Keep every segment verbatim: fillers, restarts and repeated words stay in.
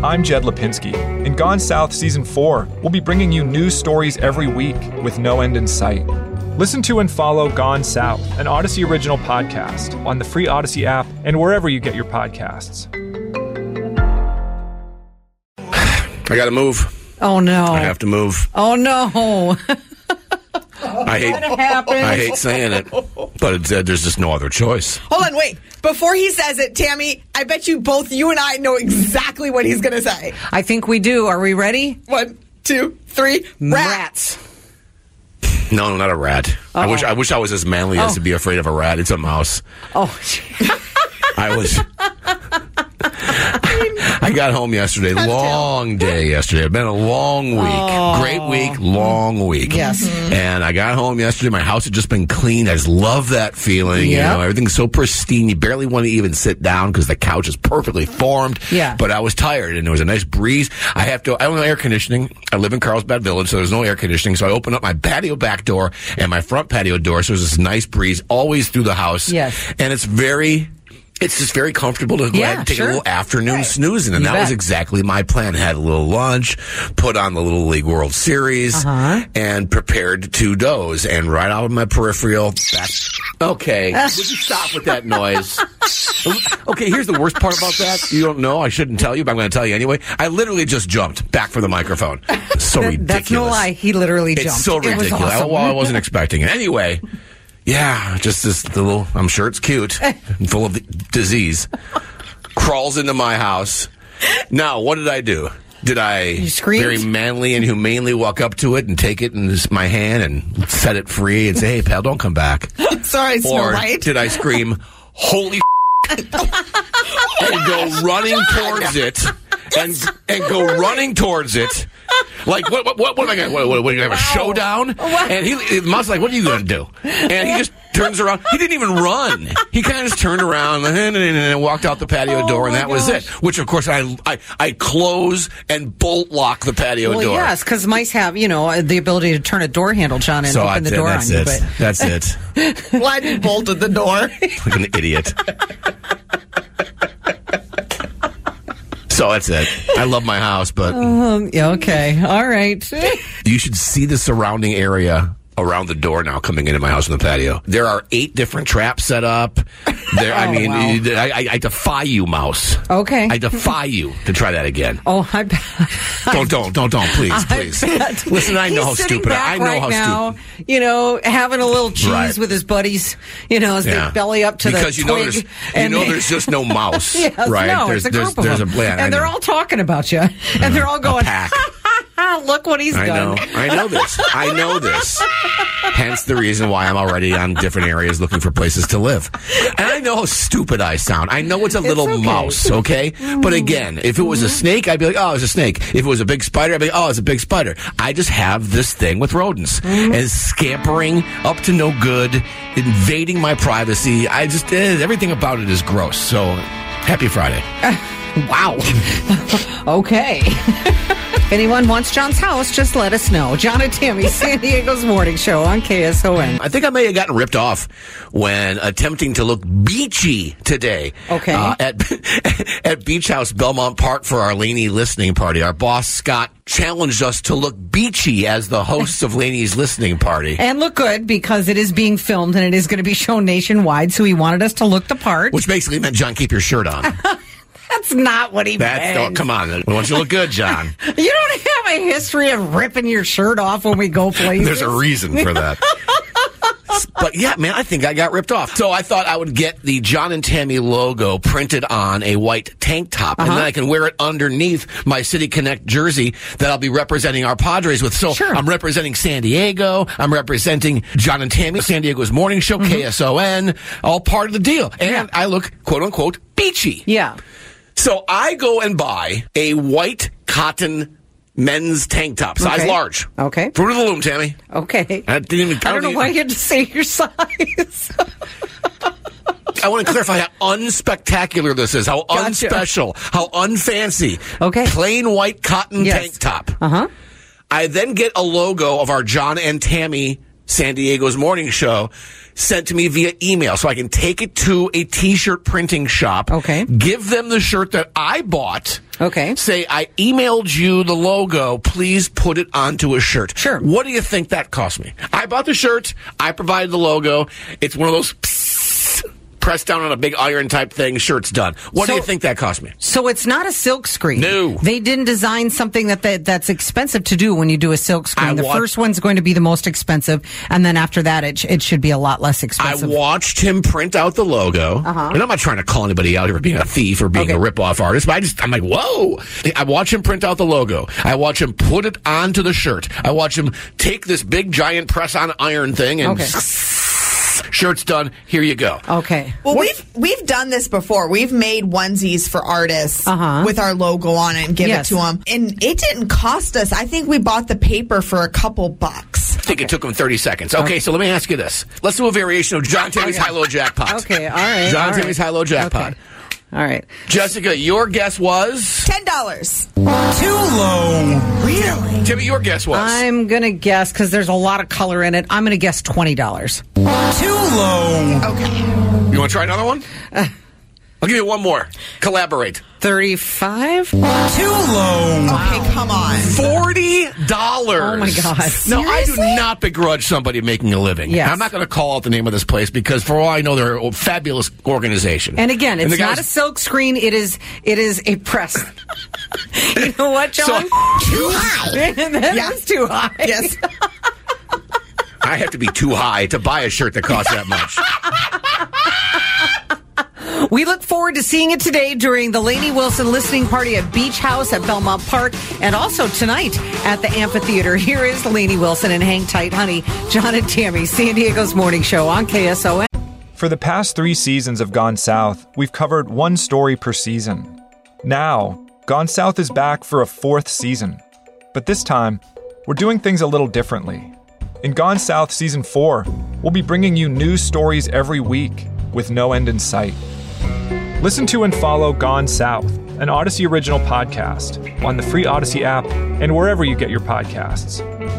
I'm Jed Lipinski. In Gone South Season four, we'll be bringing you news stories every week with no end in sight. Listen to and follow Gone South, an Odyssey original podcast, on the free Odyssey app and wherever you get your podcasts. I gotta move. Oh, no. I have to move. Oh, no. I hate, I hate saying it, but it's, uh, there's just no other choice. Hold on, wait. Before he says it, Tammy, I bet you both you and I know exactly what he's going to say. I think we do. Are we ready? One, two, three. Rats. No, no, not a rat. Uh-oh. I wish I wish I was as manly Oh. as to be afraid of a rat. It's a mouse. Oh, I was. I got home yesterday. Long day yesterday. It's been a long week. Oh. Great week, long week. Yes. And I got home yesterday. My house had just been cleaned. I just love that feeling. You Yep. know, everything's so pristine. You barely want to even sit down because the couch is perfectly formed. Yeah. But I was tired, and there was a nice breeze. I have to. I don't have air conditioning. I live in Carlsbad Village, so there's no air conditioning. So I opened up my patio back door and my front patio door. So there's this nice breeze always through the house. Yes. And it's very. It's just very comfortable to go Yeah, ahead and take sure. a little afternoon Right. snoozing. And You that was bet. exactly my plan. Had a little lunch, put on the Little League World Series, Uh-huh. and prepared to doze. And right out of my peripheral, that's... Okay, would you stop with that noise? Okay, here's the worst part about that. You don't know. I shouldn't tell you, but I'm going to tell you anyway. I literally just jumped back for the microphone. So That- ridiculous. that's no lie. He literally jumped. It's so It was ridiculous. awesome. Well, I wasn't expecting it. Anyway... Yeah, just this little, I'm sure it's cute, and full of disease, crawls into my house. Now, what did I do? Did I You screamed? very manly and humanely walk up to it and take it in this- my hand and set it free and say, hey, pal, don't come back? Sorry, Snow Or White. did I scream, holy and go running towards it and and go running towards it? Like, what, what, what, what am I going to, what, what, what, are you going to have a showdown? And he, the mouse like, what are you going to do? And he just turns around. He didn't even run. He kind of just turned around and, and, and, and walked out the patio Oh, door, and my that was it. gosh. Which, of course, I, I, I close and bolt lock the patio well, door. yes, because mice have, you know, the ability to turn a door handle, John, and So open that's the it. door That's on it. you. But That's it. Glad you bolted the door. Like an idiot. So that's it. I love my house, but um, yeah, okay, all right. you should see the surrounding area around the door now coming into my house from the patio. There are eight different traps set up. There, I Oh, mean, wow. I, I, I defy you, mouse. Okay. I defy you to try that again. Oh, I bet. Don't, don't, don't, don't, please, please. bet. Listen, I know He's how sitting stupid I back I know right how now, stupid. you know, having a little cheese Right. with his buddies, you know, as Yeah. they belly up to because the you know twig. there's you and know they- there's just no mouse, Yes, right? no, there's it's a there's group there's of a them. plan, and they're all talking about you, and they're all going, pack. ha, ha, ha, look what he's I done. know. I know this. I know this. Hence the reason why I'm already on different areas looking for places to live. And I know how stupid I sound. I know it's a little okay. mouse, okay? But again, if it was a snake, I'd be like, oh, it's a snake. If it was a big spider, I'd be like, oh, it's a big spider. I just have this thing with rodents. And scampering up to no good, invading my privacy. I just, eh, everything about it is gross. So, happy Friday. Wow. Okay. If anyone wants John's house, just let us know. John and Tammy, San Diego's morning show on K S O N. I think I may have gotten ripped off when attempting to look beachy today. Okay. Uh, at at Beach House Belmont Park for our Laney listening party. Our boss, Scott, challenged us to look beachy as the hosts of Laney's listening party. And look good because it is being filmed and it is going to be shown nationwide, so he wanted us to look the part. Which basically meant, John, keep your shirt on. That's not what he That's, meant. oh, come on. We want you to look good, John. You don't have a history of ripping your shirt off when we go places. There's a reason for that. But yeah, man, I think I got ripped off. So I thought I would get the John and Tammy logo printed on a white tank top, Uh-huh. and then I can wear it underneath my City Connect jersey that I'll be representing our Padres with. So Sure. I'm representing San Diego. I'm representing John and Tammy, San Diego's morning show, Mm-hmm. K S O N, all part of the deal. And Yeah. I look, quote unquote, beachy. Yeah. So I go and buy a white cotton men's tank top, size Okay. large. Okay. Fruit of the loom, Tammy. Okay. I didn't even. I don't know even- why you had to say your size. I want to clarify how unspectacular this is, how Gotcha. unspecial, how unfancy. Okay. Plain white cotton Yes. tank top. Uh-huh. I then get a logo of our John and Tammy San Diego's Morning Show, sent to me via email so I can take it to a T-shirt printing shop. Okay. Give them the shirt that I bought. Okay. Say, I emailed you the logo. Please put it onto a shirt. Sure. What do you think that cost me? I bought the shirt. I provided the logo. It's one of those psst, pressed down on a big iron type thing. Shirt's done. What So- do you think that cost me? So it's not a silk screen. No. They didn't design something that, that that's expensive to do when you do a silk screen. I the wa- first one's going to be the most expensive, and then after that, it, sh- it should be a lot less I expensive. watched him print out the logo, Uh-huh. and I'm not trying to call anybody out here for being a thief or being Okay. a rip-off artist, but I just, I'm like, whoa! I watch him print out the logo. I watch him put it onto the shirt. I watch him take this big, giant press-on iron thing and Okay. shirt's done. Here you go. Okay. Well, we've we've done this before. We've made onesies for artists Uh-huh. with our logo on it and give Yes. it to them, and it didn't cost us. I think we bought the paper for a couple bucks. I think it took him thirty seconds. Okay, so let me ask you this. Let's do a variation of John Tammy's High-Low Jackpot. Okay, all right. John all right. Tammy's High-Low Jackpot. Okay. All right. Jessica, your guess was? Ten dollars. Too low. Really? Timmy, your guess was? I'm going to guess, because there's a lot of color in it, I'm going to guess twenty dollars. Too low. Okay. You want to try another one? Uh. I'll give you one more. Collaborate. thirty-five? Too low. Okay, come on. Forty dollars. Oh, my God. No, I do Seriously? not begrudge somebody making a living. Yes. I'm not going to call out the name of this place because, for all I know, they're a fabulous organization. And again, it's the not guys- a silk screen. It is it is a press. You know what, John? So- Too high. That Yeah. is too high. Yes. I have to be too high to buy a shirt that costs that much. We look forward to seeing it today during the Lainey Wilson listening party at Beach House at Belmont Park, and also tonight at the amphitheater. Here is Lainey Wilson and Hang Tight Honey, John and Tammy, San Diego's Morning Show on K S O N. For the past three seasons of Gone South, we've covered one story per season. Now, Gone South is back for a fourth season. But this time, we're doing things a little differently. In Gone South Season four, we'll be bringing you news stories every week with no end in sight. Listen to and follow Gone South, an Odyssey original podcast, on the free Odyssey app and wherever you get your podcasts.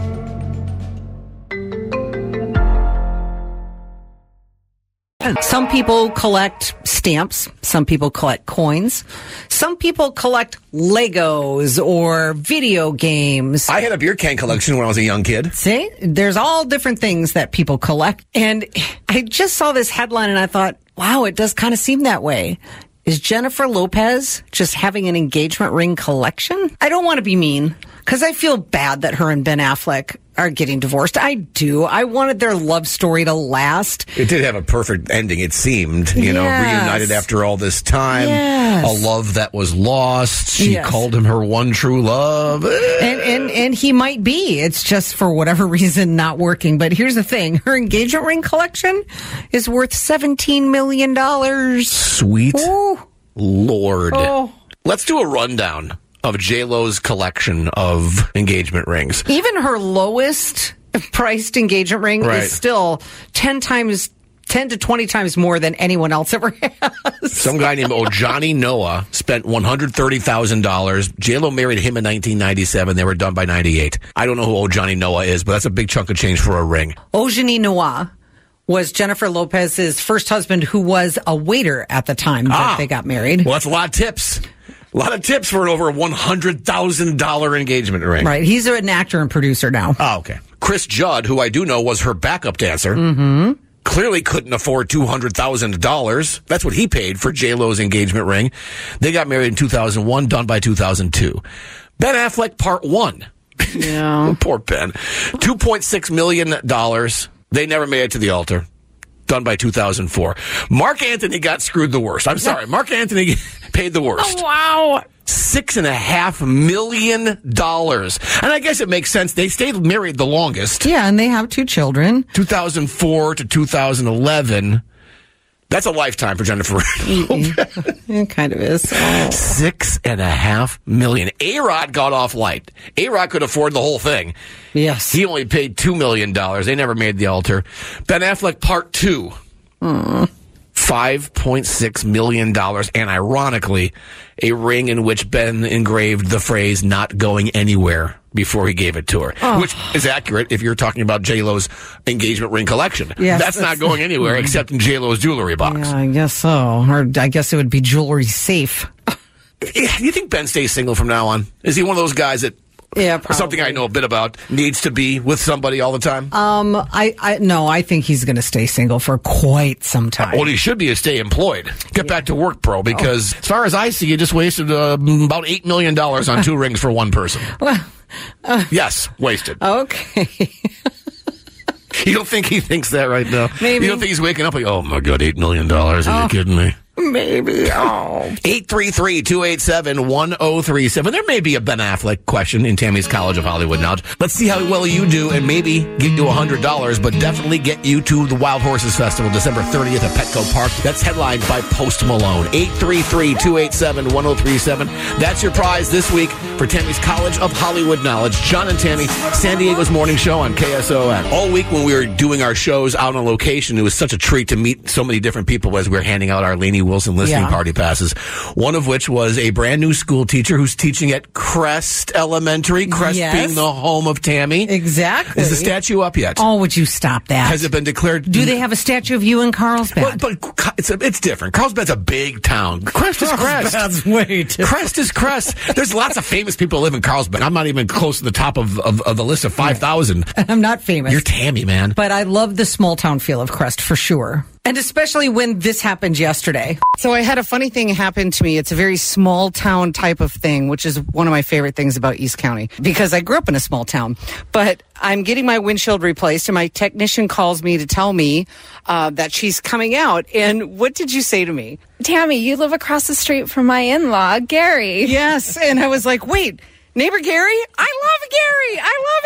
Some people collect stamps. Some people collect coins. Some people collect Legos or video games. I had a beer can collection when I was a young kid. See, there's all different things that people collect. And I just saw this headline and I thought, wow, it does kind of seem that way. Is Jennifer Lopez just having an engagement ring collection? I don't want to be mean, because I feel bad that her and Ben Affleck are getting divorced. I do. I wanted their love story to last. It did have a perfect ending, it seemed. You know, Yes. reunited after all this time. Yes. A love that was lost. She Yes. called him her one true love. And, and and he might be. It's just for whatever reason not working. But here's the thing. Her engagement ring collection is worth seventeen million dollars. Sweet Ooh. Lord. Oh. Let's do a rundown of J-Lo's collection of engagement rings. Even her lowest priced engagement ring Right. is still ten times, ten to twenty times more than anyone else ever has. Some guy named Ojani Noah spent one hundred thirty thousand dollars. J-Lo married him in nineteen ninety-seven. They were done by ninety-eight. I don't know who Ojani Noah is, but that's a big chunk of change for a ring. Ojani Noah was Jennifer Lopez's first husband, who was a waiter at the time that Ah. they got married. Well, that's a lot of tips. A lot of tips for an over one hundred thousand dollars engagement ring. Right. He's an actor and producer now. Oh, okay. Chris Judd, who I do know was her backup dancer, mm-hmm. clearly couldn't afford two hundred thousand dollars. That's what he paid for J-Lo's engagement ring. They got married in two thousand one, done by two thousand two. Ben Affleck, part one. Yeah. Poor Ben. two point six million dollars. They never made it to the altar. Done by two thousand four. Mark Anthony got screwed the worst. I'm sorry. Mark Anthony paid the worst. Oh, wow. Six and a half million dollars. And I guess it makes sense. They stayed married the longest. Yeah, and they have two children. two thousand four to two thousand eleven. That's a lifetime for Jennifer. It kind of is. Oh. Six and a half million. A-Rod got off light. A-Rod could afford the whole thing. Yes. He only paid two million dollars. They never made the altar. Ben Affleck part two. Mm. five point six million dollars, and ironically, a ring in which Ben engraved the phrase "not going anywhere" before he gave it to her, oh. which is accurate if you're talking about J-Lo's engagement ring collection. Yes, that's, that's not going anywhere except in J-Lo's jewelry box. Yeah, I guess so. Or I guess it would be jewelry safe. Do you think Ben stays single from now on? Is he one of those guys that, yeah, probably. something I know a bit about, needs to be with somebody all the time? Um, I, I no, I think he's going to stay single for quite some time. What he should be is stay employed. Get yeah. back to work, bro, because oh. as far as I see, you just wasted uh, about eight million dollars on two rings for one person. Well, uh, yes, wasted. Okay. You don't think he thinks that right now? Maybe. You don't think he's waking up like, oh, my God, eight million dollars? Are oh. you kidding me? Maybe. Oh. eight three three, two eight seven, one oh three seven. There may be a Ben Affleck question in Tammy's College of Hollywood Knowledge. Let's see how well you do and maybe get you one hundred dollars, but definitely get you to the Wild Horses Festival December thirtieth at Petco Park. That's headlined by Post Malone. eight three three, two eight seven, one oh three seven. That's your prize this week for Tammy's College of Hollywood Knowledge. John and Tammy, San Diego's morning show on K S O N. All week when we were doing our shows out on location, it was such a treat to meet so many different people as we were handing out our Lainey Wilson listening yeah. party passes. One of which was a brand new school teacher who's teaching at Crest Elementary. Crest yes. being the home of Tammy. Exactly. Is the statue up yet? Oh, would you stop that? Has it been declared? Do they have a statue of you in Carlsbad? Well, but it's a, it's different. Carlsbad's a big town. Crest is Crest. Carlsbad's way different. Crest is Crest. There's lots of famous people who live in Carlsbad. I'm not even close to the top of, of, of the list of five thousand. I'm not famous. You're Tammy, man. But I love the small town feel of Crest for sure. And especially when this happened yesterday. So I had a funny thing happen to me. It's a very small town type of thing, which is one of my favorite things about East County because I grew up in a small town. But I'm getting my windshield replaced and my technician calls me to tell me uh, that she's coming out. And what did you say to me? Tammy, you live across the street from my in-law, Gary. Yes. And I was like, wait. Neighbor Gary? I love Gary.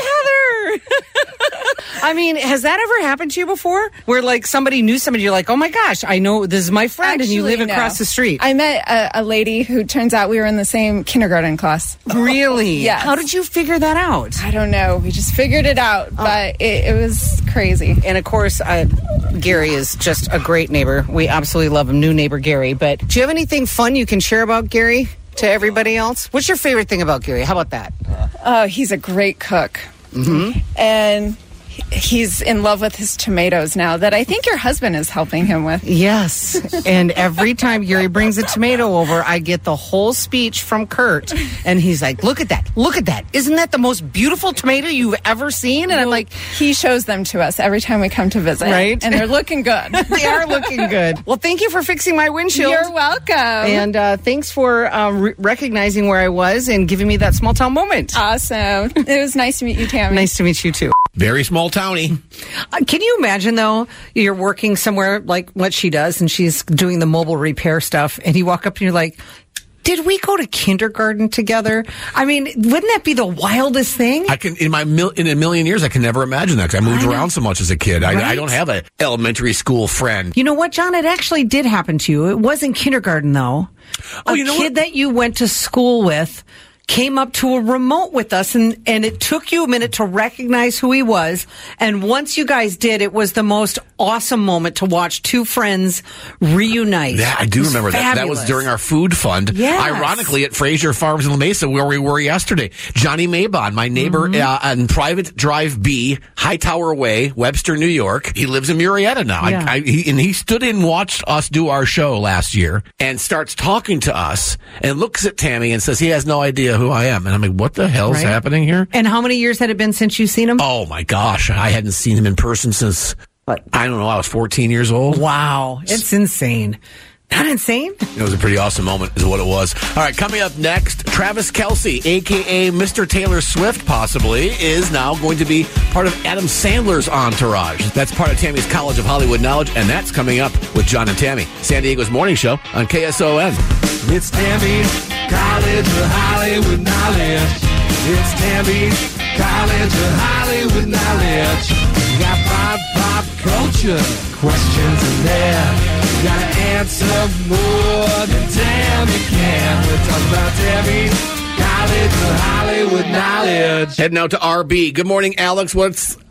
I love Heather. I mean, has that ever happened to you before? Where, like, somebody knew somebody, you're like, oh, my gosh, I know this is my friend, Actually, and you live no. across the street. I met a, a lady who turns out we were in the same kindergarten class. Really? Yes. How did you figure that out? I don't know. We just figured it out, oh. but it, it was crazy. And, of course, uh, Gary is just a great neighbor. We absolutely love him, new neighbor Gary. But do you have anything fun you can share about Gary to everybody else? What's your favorite thing about Gary? How about that? Oh, he's a great cook. Mm-hmm. And he's in love with his tomatoes now that I think your husband is helping him with. Yes. And every time Gary brings a tomato over, I get the whole speech from Kurt. And he's like, look at that. Look at that. Isn't that the most beautiful tomato you've ever seen? And well, I'm like, he shows them to us every time we come to visit. Right. And they're looking good. They are looking good. Well, thank you for fixing my windshield. You're welcome. And uh, thanks for um, re- recognizing where I was and giving me that small town moment. Awesome. It was nice to meet you, Tammy. Nice to meet you, too. Very small towny. Uh, can you imagine, though, you're working somewhere like what she does, and she's doing the mobile repair stuff, and you walk up and you're like, did we go to kindergarten together? I mean, wouldn't that be the wildest thing? I can in my mil, in a million years, I can never imagine that because I moved I around so much as a kid. Right? I, I don't have an elementary school friend. You know what, John? It actually did happen to you. It wasn't kindergarten, though. Oh, a you know kid what? that you went to school with came up to a remote with us, and, and it took you a minute to recognize who he was. And once you guys did, it was the most awesome moment to watch two friends reunite. Yeah, I do remember that. That was during our food fund. Yes. Ironically, at Fraser Farms in La Mesa, where we were yesterday. Johnny Maybon, my neighbor mm-hmm. uh, on Private Drive B, Hightower Way, Webster, New York. He lives in Murrieta now. Yeah. I, I, he, and he stood in and watched us do our show last year and starts talking to us and looks at Tammy and says he has no idea who I am. And I'm like, what the hell's right. happening here? And how many years had it been since you've seen him? Oh, my gosh. I hadn't seen him in person since, what? I don't know, I was fourteen years old. Wow. It's insane. Not insane? It was a pretty awesome moment is what it was. All right, coming up next, Travis Kelce, a k a. Mister Taylor Swift, possibly, is now going to be part of Adam Sandler's entourage. That's part of Tammy's College of Hollywood Knowledge, and that's coming up with John and Tammy. San Diego's morning show on K S O N. It's Tammy's College of Hollywood Knowledge. It's Tammy's College of Hollywood Knowledge. We got pop, pop culture questions in there. We gotta answer more than Tammy can. We're talking about Tammy's College of Hollywood Knowledge. Heading out to R B. Good morning, Alex. What's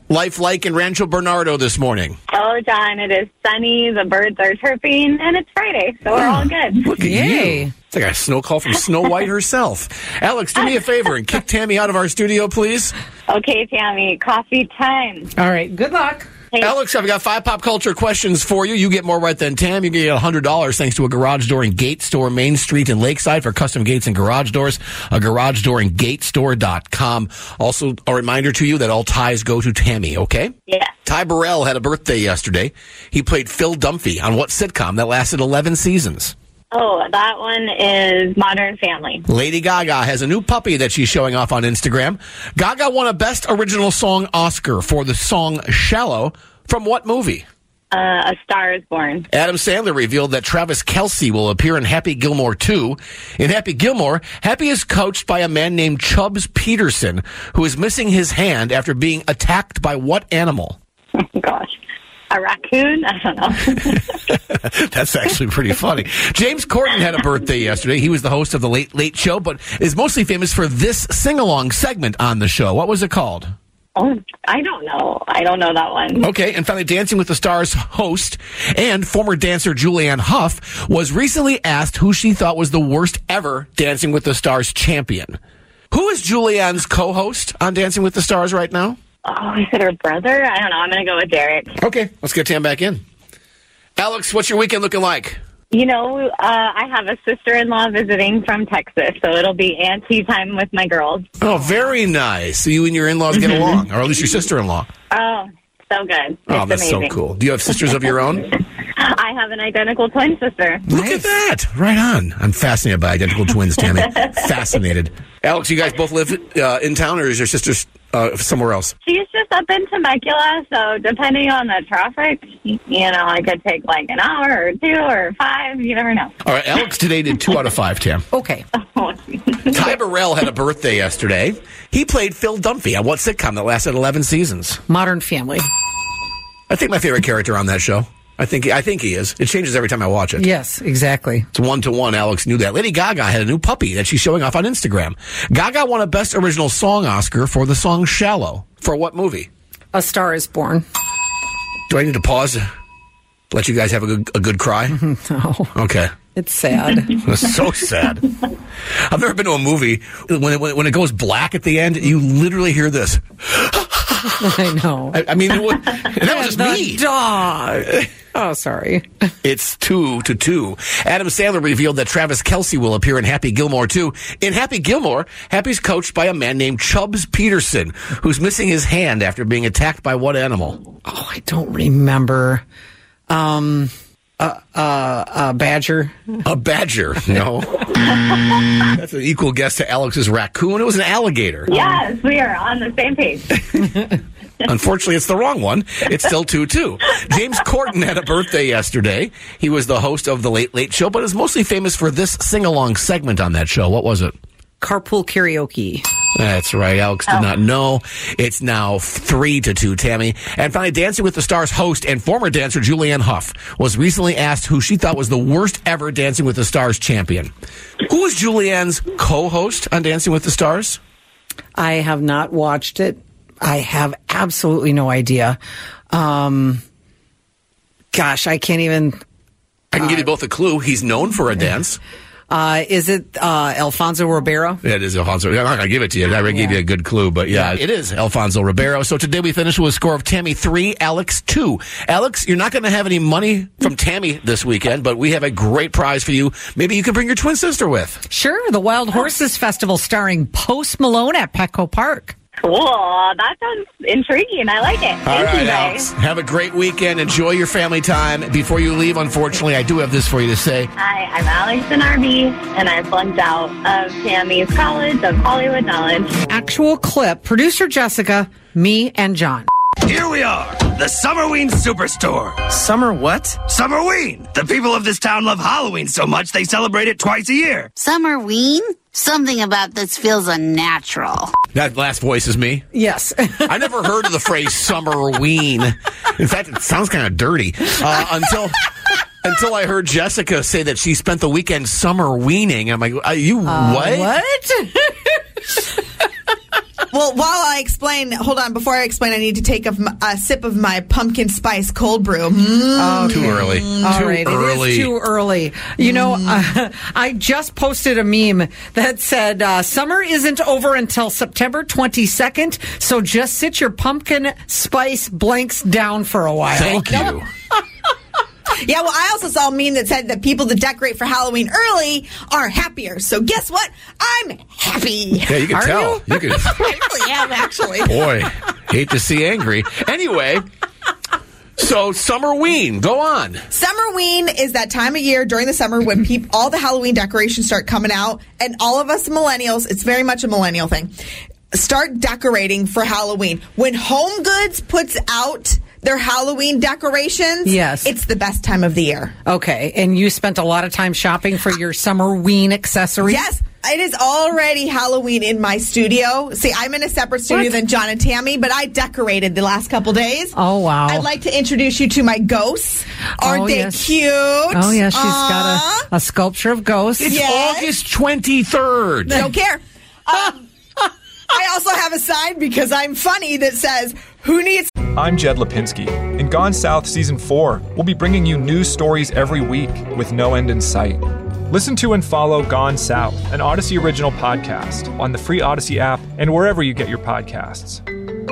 life like in Rancho Bernardo this morning? Oh, John, it is sunny, the birds are chirping, and it's Friday, so we're all good. Look at Yay. you. It's like a snow call from Snow White herself. Alex, do me a favor and kick Tammy out of our studio, please. Okay, Tammy, coffee time. All right. Good luck. Hey, Alex, I've got five pop culture questions for you. You get more right than Tam. You get one hundred dollars thanks to a garage door and gate store, Main Street and Lakeside, for custom gates and garage doors. A garage door and gate store dot com. Also, a reminder to you that all ties go to Tammy, okay? yeah. Ty Burrell had a birthday yesterday. He played Phil Dunphy on what sitcom that lasted eleven seasons? Oh, that one is Modern Family. Lady Gaga has a new puppy that she's showing off on Instagram. Gaga won a Best Original Song Oscar for the song Shallow. From what movie? Uh, A Star is Born. Adam Sandler revealed that Travis Kelce will appear in Happy Gilmore two. In Happy Gilmore, Happy is coached by a man named Chubbs Peterson, who is missing his hand after being attacked by what animal? Oh, gosh. A raccoon? I don't know. That's actually pretty funny. James Corden had a birthday yesterday. He was the host of The Late Late Show, but is mostly famous for this sing-along segment on the show. What was it called? Oh, I don't know. I don't know that one. Okay, and finally, Dancing with the Stars host and former dancer Julianne Hough was recently asked who she thought was the worst ever Dancing with the Stars champion. Who is Julianne's co-host on Dancing with the Stars right now? Oh, is it her brother? I don't know. I'm going to go with Derek. Okay, let's get Tam back in. Alex, what's your weekend looking like? You know, uh, I have a sister-in-law visiting from Texas, so it'll be auntie time with my girls. Oh, very nice. So you and your in-laws get along, or at least your sister-in-law. Oh, so good. It's Oh, that's amazing. so cool. Do you have sisters of your own? I have an identical twin sister. Look at that. Right on. I'm fascinated by identical twins, Tammy. Fascinated. Alex, you guys both live uh, in town, or is your sister uh, somewhere else? She's just up in Temecula, so depending on the traffic, you know, I could take like an hour or two or five. You never know. All right, Alex today did two out of five, Tam. Okay. Ty Burrell had a birthday yesterday. He played Phil Dunphy on what sitcom that lasted eleven seasons? Modern Family. I think my favorite character on that show. I think I think he is. It changes every time I watch it. Yes, exactly. It's one to one. Alex knew that. Lady Gaga had a new puppy that she's showing off on Instagram. Gaga won a Best Original Song Oscar for the song Shallow. For what movie? A Star is Born. Do I need to pause? Let you guys have a good, a good cry? No. Okay. It's sad. It's so sad. I've never been to a movie when it, when it goes black at the end. You literally hear this. I know. I, I mean, it was, that was just the me. dog. Oh, sorry. It's two to two. Adam Sandler revealed that Travis Kelce will appear in Happy Gilmore two. In Happy Gilmore, Happy's coached by a man named Chubbs Peterson, who's missing his hand after being attacked by what animal? Oh, I don't remember. Um, uh, uh, a badger. A badger. No. That's an equal guess to Alex's raccoon. It was an alligator. Yes, we are on the same page. Unfortunately, it's the wrong one. It's still two two. James Corden had a birthday yesterday. He was the host of The Late Late Show, but is mostly famous for this sing-along segment on that show. What was it? Carpool karaoke. That's right. Alex did Oh. not know. It's now three to two, Tammy. And finally, Dancing with the Stars host and former dancer Julianne Hough was recently asked who she thought was the worst ever Dancing with the Stars champion. Who was Julianne's co-host on Dancing with the Stars? I have not watched it. I have absolutely no idea. Um, gosh, I can't even. I can give you both a clue. He's known for a dance. Uh, is it uh, Alfonso Ribeiro? It is Alfonso. I'm not going to give it to you. I already gave you a good clue, but yeah, it is Alfonso Ribeiro. So today we finished with a score of Tammy three, Alex two. Alex, you're not going to have any money from Tammy this weekend, but we have a great prize for you. Maybe you can bring your twin sister with. Sure, the Wild Horses Festival starring Post Malone at Petco Park. Cool. That sounds intriguing. I like it. All Thank right, you, guys. Alex. Have a great weekend. Enjoy your family time. Before you leave, unfortunately, I do have this for you to say. Hi, I'm Alex Denarby, and I flunked out of Tammy's College of Hollywood Knowledge. Actual clip, producer Jessica, me, and John. Here we are, the Summerween Superstore. Summer what? Summerween! The people of this town love Halloween so much they celebrate it twice a year. Summerween? Something about this feels unnatural. That last voice is me. Yes. I never heard of the phrase Summerween. In fact, it sounds kind of dirty. Uh, until until I heard Jessica say that she spent the weekend summer weening. I'm like, are you Uh, what? What? Well, Well, while I explain, hold on. Before I explain, I need to take a, a sip of my pumpkin spice cold brew. Mm. Okay. Too early. All too right, early. It is too early. You know, uh, I just posted a meme that said, uh, summer isn't over until September twenty-second, so just sit your pumpkin spice blanks down for a while. Thank you. Yeah, well, I also saw a meme that said that people that decorate for Halloween early are happier. So guess what? I'm happy. Yeah, you can Are tell. you? You can. I really am, actually. Boy, hate to see angry. Anyway, so Summerween, go on. Summerween is that time of year during the summer when peop- all the Halloween decorations start coming out, and all of us millennials, it's very much a millennial thing, start decorating for Halloween. When Home Goods puts out their Halloween decorations, yes, it's the best time of the year. Okay, and you spent a lot of time shopping for your Summerween accessories? Yes. It is already Halloween in my studio. See, I'm in a separate studio What? than John and Tammy, but I decorated the last couple days. Oh, wow. I'd like to introduce you to my ghosts. Aren't Oh, they yes. cute? Oh, yeah, she's Aww. got a, a sculpture of ghosts. It's Yes. August twenty-third. Don't care. Um, I also have a sign because I'm funny that says, who needs... I'm Jed Lipinski. In Gone South Season four, we'll be bringing you news stories every week with no end in sight. Listen to and follow Gone South, an Odyssey original podcast, on the free Odyssey app and wherever you get your podcasts.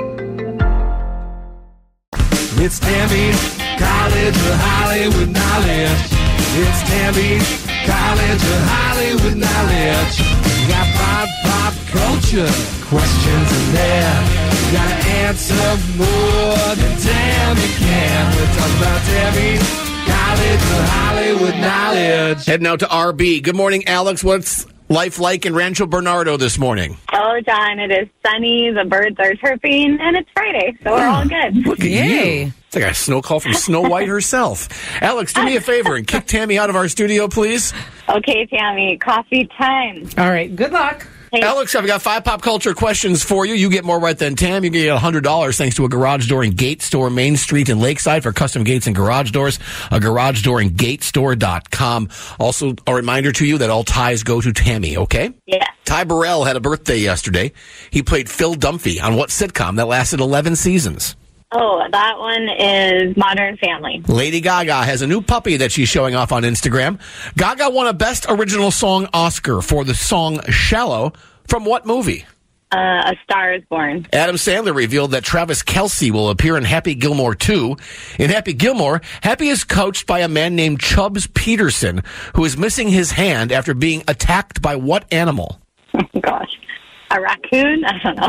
It's Tammy's College of Hollywood Knowledge. It's Tammy's College of Hollywood Knowledge. We got pop, pop culture questions in there. We gotta answer more than Tammy can. We're talking about Tammy's College of Hollywood Knowledge. Heading out to R B. Good morning, Alex. What's life like in Rancho Bernardo this morning? Oh, John, it is sunny, the birds are chirping, and it's Friday, so we're all good. Look at Yay. you. It's like a snow call from Snow White herself. Alex, do me a favor and kick Tammy out of our studio, please. Okay, Tammy, coffee time. All right, good luck. Hey, Alex, I've got five pop culture questions for you. You get more right than Tam. You get one hundred dollars thanks to a garage door and gate store, Main Street in Lakeside, for custom gates and garage doors. A garage door and gate store dot com. Also, a reminder to you that all ties go to Tammy, okay? yeah. Ty Burrell had a birthday yesterday. He played Phil Dunphy on what sitcom that lasted eleven seasons? Oh, that one is Modern Family. Lady Gaga has a new puppy that she's showing off on Instagram. Gaga won a Best Original Song Oscar for the song Shallow. From what movie? Uh, A Star is Born. Adam Sandler revealed that Travis Kelce will appear in Happy Gilmore two. In Happy Gilmore, Happy is coached by a man named Chubbs Peterson, who is missing his hand after being attacked by what animal? Oh, gosh. A raccoon? I don't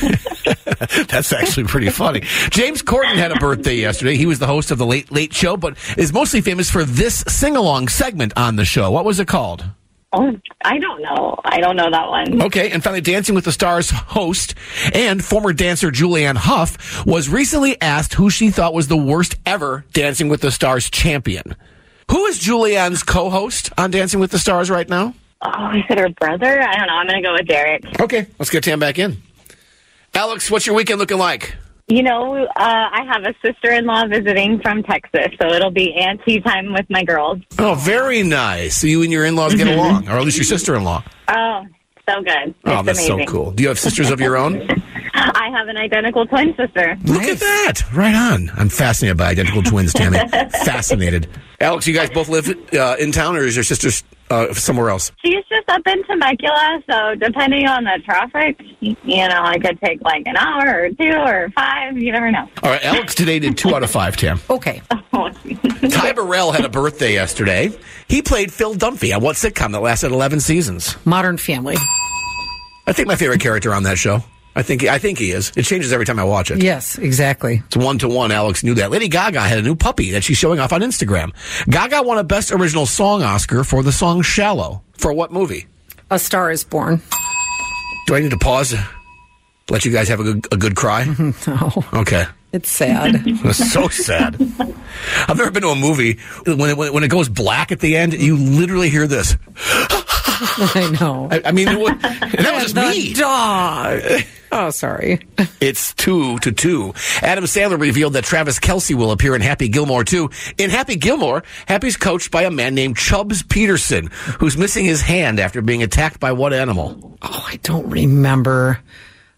know. That's actually pretty funny. James Corden had a birthday yesterday. He was the host of The Late Late Show, but is mostly famous for this sing-along segment on the show. What was it called? Oh, I don't know. I don't know that one. Okay, and finally, Dancing with the Stars host and former dancer Julianne Hough was recently asked who she thought was the worst ever Dancing with the Stars champion. Who is Julianne's co-host on Dancing with the Stars right now? Oh, is it her brother? I don't know. I'm going to go with Derek. Okay, let's get Tam back in. Alex, what's your weekend looking like? You know, uh, I have a sister-in-law visiting from Texas, so it'll be auntie time with my girls. Oh, very nice. So you and your in-laws get along, or at least your sister-in-law. Oh, so good. It's Oh, that's amazing. so cool. Do you have sisters of your own? I have an identical twin sister. Look at that. Right on. I'm fascinated by identical twins, Tammy. Fascinated. Alex, you guys both live uh, in town, or is your sister uh, somewhere else? She's just up in Temecula, so depending on the traffic, you know, I could take like an hour or two or five. You never know. All right, Alex today did two out of five, Tam. Okay. Ty Burrell had a birthday yesterday. He played Phil Dunphy on what sitcom that lasted eleven seasons? Modern Family. I think my favorite character on that show. I think I think he is. It changes every time I watch it. Yes, exactly. It's one to one. Alex knew that. Lady Gaga had a new puppy that she's showing off on Instagram. Gaga won a Best Original Song Oscar for the song Shallow. For what movie? A Star is Born. Do I need to pause? Let you guys have a good, a good cry? No. Okay. It's sad. It's so sad. I've never been to a movie when it, when it goes black at the end. You literally hear this. I know. I, I mean, it was, and that was just the me. dog. Oh, sorry. It's two to two. Adam Sandler revealed that Travis Kelce will appear in Happy Gilmore two. In Happy Gilmore, Happy's coached by a man named Chubbs Peterson, who's missing his hand after being attacked by what animal? Oh, I don't remember.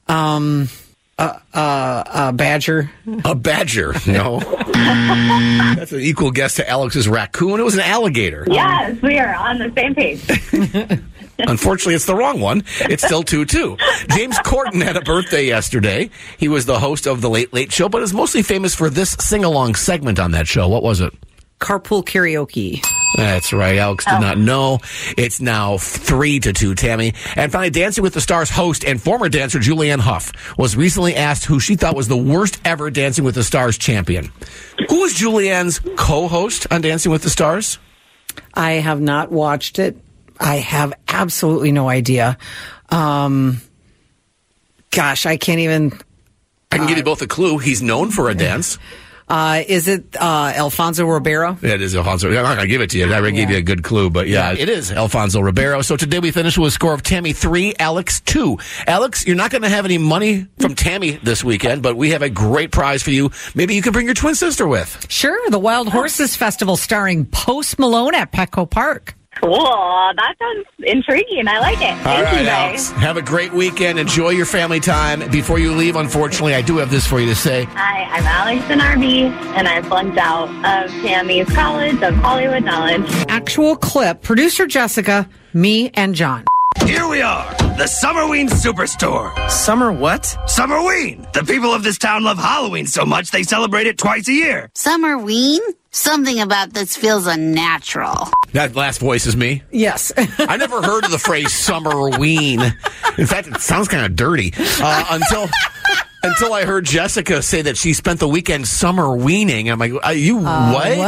Um, uh, uh, a badger. A badger? No. That's an equal guess to Alex's raccoon. It was an alligator. Yes, we are on the same page. Unfortunately, it's the wrong one. It's still two two. James Corden had a birthday yesterday. He was the host of The Late Late Show, but is mostly famous for this sing-along segment on that show. What was it? Carpool karaoke. That's right. Alex did Oh. not know. It's now three to two, Tammy. And finally, Dancing with the Stars host and former dancer Julianne Hough was recently asked who she thought was the worst ever Dancing with the Stars champion. Who was Julianne's co-host on Dancing with the Stars? I have not watched it. I have absolutely no idea. Um, gosh, I can't even. I can give you both a clue. He's known for a dance. Uh, is it uh, Alfonso Ribeiro? It is Alfonso. I'm not going to give it to you. I already gave you a good clue, but yeah, it is Alfonso Ribeiro. So today we finished with a score of Tammy three, Alex two. Alex, you're not going to have any money from Tammy this weekend, but we have a great prize for you. Maybe you can bring your twin sister with. Sure, the Wild Horses Festival starring Post Malone at Petco Park. Cool. That sounds intriguing. I like it. All Thank right, you, Alex. guys. Have a great weekend. Enjoy your family time. Before you leave, unfortunately, I do have this for you to say. Hi, I'm Alex Denarby, and I flunked out of Tammy's College of Hollywood Knowledge. Actual clip, producer Jessica, me, and John. Here we are, the Summerween Superstore. Summer what? Summerween! The people of this town love Halloween so much they celebrate it twice a year. Summerween? Something about this feels unnatural. That last voice is me. Yes. I never heard of the phrase summerween. In fact, it sounds kind of dirty. Uh, until until I heard Jessica say that she spent the weekend summer weaning. I'm like, are you Uh, what?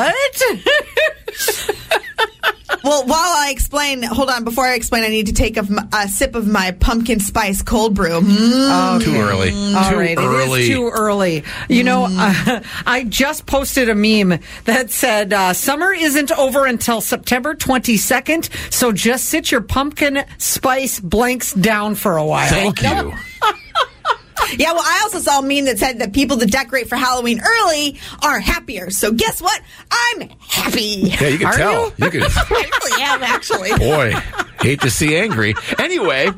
What? Well, while I explain, hold on. Before I explain, I need to take a, a sip of my pumpkin spice cold brew. Mm. Too early. All too right, early. it is too early. You know, uh, I just posted a meme that said, uh, summer isn't over until September twenty-second, so just sit your pumpkin spice blanks down for a while. Thank you. Yeah, well, I also saw a meme that said that people that decorate for Halloween early are happier. So guess what? I'm happy. Yeah, you can Are tell. you? You can. I really am, actually. Boy, hate to see angry. Anyway,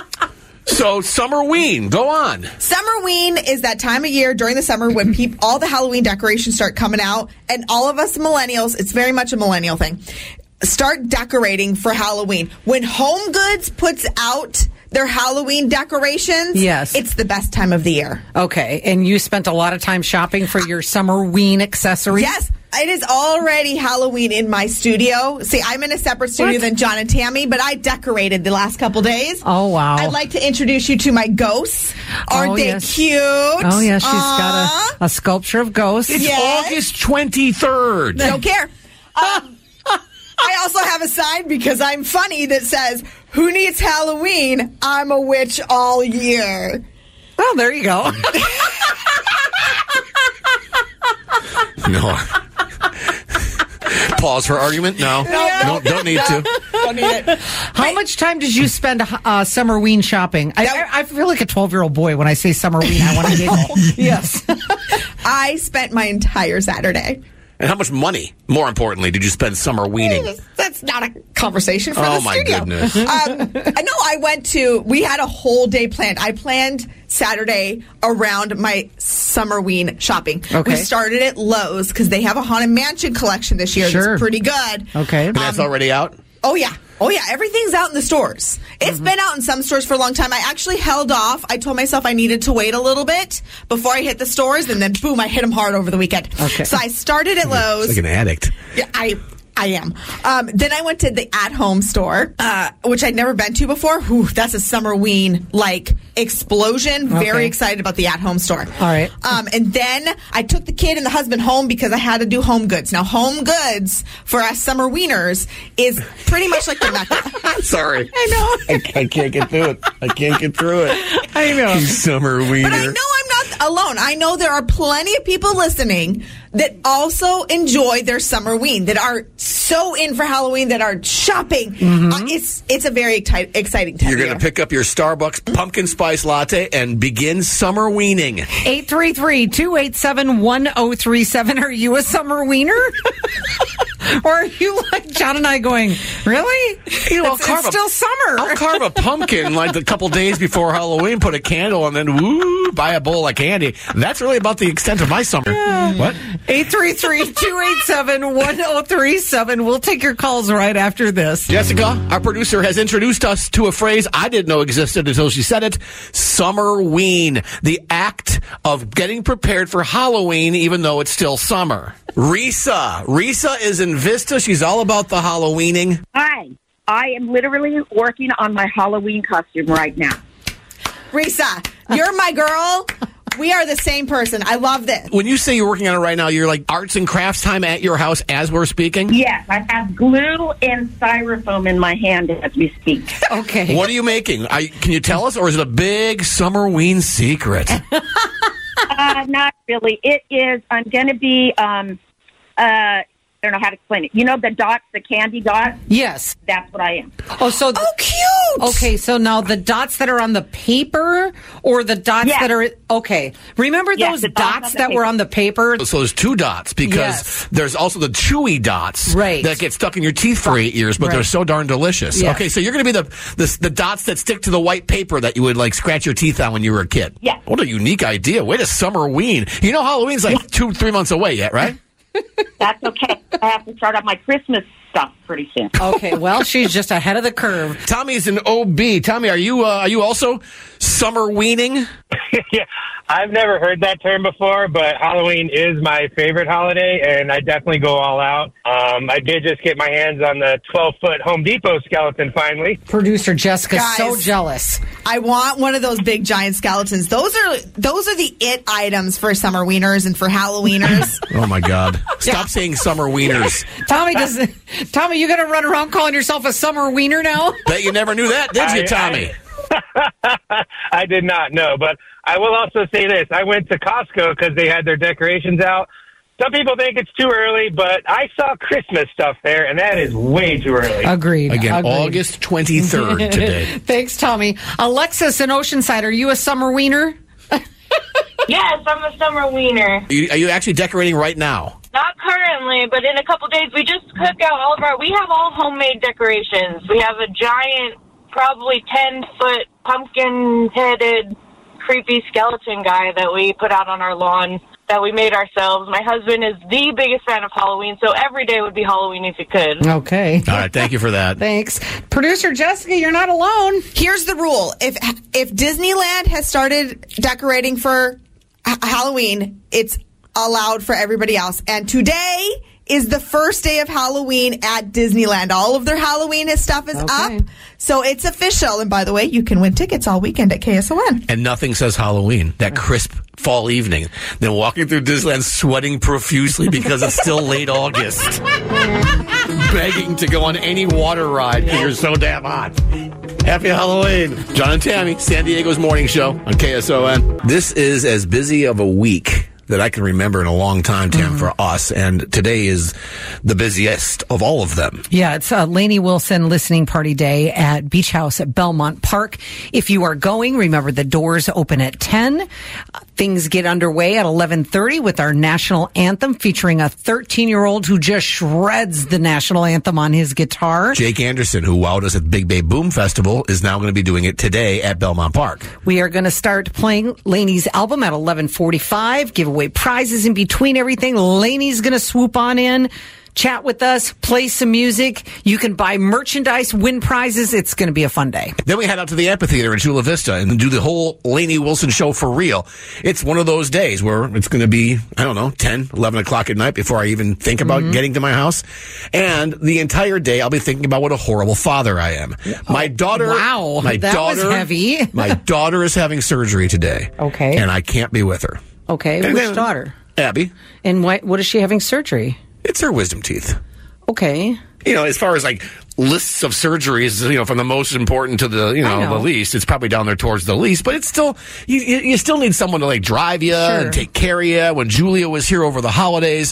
so summerween, go on. Summerween is that time of year during the summer when peop- all the Halloween decorations start coming out, and all of us millennials, it's very much a millennial thing, start decorating for Halloween. When Home Goods puts out their Halloween decorations, Yes. it's the best time of the year. Okay, and you spent a lot of time shopping for your summerween accessories? Yes, it is already Halloween in my studio. See, I'm in a separate studio What? than John and Tammy, but I decorated the last couple days. Oh, wow. I'd like to introduce you to my ghosts. Aren't Oh, they yes. cute? Oh, yeah, she's Aw. got a, a sculpture of ghosts. It's Yes. August twenty-third. Don't care. Um, I also have a sign because I'm funny that says, "Who needs Halloween? I'm a witch all year." Well, there you go. No. Pause for argument? No. No. Don't, don't need to. Don't need it. How much time did you spend uh, summerween shopping? I, I, I feel like a twelve-year-old boy when I say summerween. I want to giggle. Yes. I spent my entire Saturday. And how much money, more importantly, did you spend summer weaning? That's not a conversation for Oh, the my studio. goodness. um, I know I went to, we had a whole day planned. I planned Saturday around my Summerween shopping. Okay. We started at Lowe's because they have a Haunted Mansion collection this year Sure. that's pretty good. Okay. And that's already out? Oh, yeah. Oh, yeah. Everything's out in the stores. It's Mm-hmm. been out in some stores for a long time. I actually held off. I told myself I needed to wait a little bit before I hit the stores, and then boom, I hit them hard over the weekend. Okay. So I started at Lowe's. Like an addict. Yeah, I I am. Um, then I went to the at-home store, uh, which I'd never been to before. Whew, that's a Summerween like explosion. Very Okay. excited about the at-home store. All right. Um, and then I took the kid and the husband home because I had to do Home Goods. Now, Home Goods for us Summerweeners is pretty much like the Mecca. Sorry. I know. I, I can't get through it. I can't get through it. I know. You summer wiener. But I know I'm not alone. I know there are plenty of people listening that also enjoy their summerween, that are so in for Halloween, that are shopping. Mm-hmm. Uh, it's it's a very exci- exciting time. You're going to pick up your Starbucks pumpkin spice latte and begin summer weening. eight three three, two eight seven, one oh three seven. Are you a summer wiener? Or are you like John and I going, really? You know, I'll it's, carve it's a- still summer. I'll carve a pumpkin like a couple days before Halloween, put a candle, and then woo, buy a bowl of candy. That's really about the extent of my summer. What? eight three three, two eight seven, one oh three seven. We'll take your calls right after this. Jessica, our producer, has introduced us to a phrase I didn't know existed until she said it. Summerween, the act of getting prepared for Halloween even though it's still summer. Risa. Risa is in Vista. She's all about the Halloweening. Hi. I am literally working on my Halloween costume right now. Risa, you're my girl. We are the same person. I love this. When you say you're working on it right now, you're like arts and crafts time at your house as we're speaking? Yes, I have glue and styrofoam in my hand as we speak. Okay. What are you making? I, can you tell us, or is it a big Summerween secret? uh, not really. It is, I'm going to be, um, uh, I don't know how to explain it. You know the dots, the candy dots? Yes. That's what I am. Oh, so oh, cute. Okay, so now the dots that are on the paper, or the dots Yes. that are okay. Remember Yes, those the dots dots on the that were paper. on the paper? So there's two dots because Yes. there's also the chewy dots Right. that get stuck in your teeth for eight years, but Right. they're so darn delicious. Yes. Okay, so you're going to be the, the the dots that stick to the white paper that you would like scratch your teeth on when you were a kid. Yes. What a unique idea. Way to Summerween. You know Halloween's like two, three months away yet, right? That's okay. I have to start on my Christmas stuff pretty soon. Okay, well, she's just ahead of the curve. Tommy's an O B. Tommy, are you uh, are you also Summerweening? Yeah, I've never heard that term before, but Halloween is my favorite holiday, and I definitely go all out. Um, I did just get my hands on the twelve-foot Home Depot skeleton finally. Producer Jessica's Guys. so jealous. I want one of those big giant skeletons. Those are those are the it items for summer wieners and for Halloweeners. Oh, my God. Stop saying summer wieners. Tommy does. Tommy, you gonna run around calling yourself a summer wiener now? Bet you never knew that, did you, I- Tommy? I, I did not know, but I will also say this. I went to Costco because they had their decorations out. Some people think it's too early, but I saw Christmas stuff there, and that is way too early. Agreed. Again, Agreed. August twenty-third today. Thanks, Tommy. Alexis in Oceanside, are you a summer wiener? Yes, I'm a summer wiener. Are you, are you actually decorating right now? Not currently, but in a couple days, we just cook out all of our, we have all homemade decorations. We have a giant, probably ten-foot pumpkin-headed, creepy skeleton guy that we put out on our lawn that we made ourselves. My husband is the biggest fan of Halloween, so every day would be Halloween if he could. Okay. All right, thank you for that. Thanks. Producer Jessica, you're not alone. Here's the rule: if if Disneyland has started decorating for H- Halloween, it's allowed for everybody else. And today is the first day of Halloween at Disneyland. All of their Halloween stuff is Okay. up, so it's official. And by the way, you can win tickets all weekend at K S O N. And nothing says Halloween, that crisp fall evening, than walking through Disneyland sweating profusely because it's still late August. Begging to go on any water ride because you're so damn hot. Happy Halloween. John and Tammy, San Diego's morning show on K S O N. This is as busy of a week that I can remember in a long time, Tam, mm-hmm. for us. And today is the busiest of all of them. Yeah, it's uh, Lainey Wilson Listening Party Day at Beach House at Belmont Park. If you are going, remember the doors open at ten. Uh, things get underway at eleven thirty with our national anthem featuring a thirteen-year-old who just shreds the national anthem on his guitar. Jake Anderson, who wowed us at Big Bay Boom Festival, is now going to be doing it today at Belmont Park. We are going to start playing Lainey's album at eleven forty-five, give away prizes in between everything. Lainey's going to swoop on in, chat with us, play some music. You can buy merchandise, win prizes. It's going to be a fun day. Then we head out to the amphitheater in Chula Vista and do the whole Lainey Wilson show for real. It's one of those days where it's going to be, I don't know, ten, eleven o'clock at night before I even think about mm-hmm. getting to my house. And the entire day I'll be thinking about what a horrible father I am. Oh, my daughter, wow, my that daughter, was heavy. my daughter is having surgery today. Okay. And I can't be with her. Okay, and which then, daughter? Abby. And why, what is she having surgery? It's her wisdom teeth. Okay. You know, as far as like lists of surgeries, you know, from the most important to the, you know, know. the least. It's probably down there towards the least, but it's still, you, you you still need someone to like drive you Sure. and take care of you. When Julia was here over the holidays,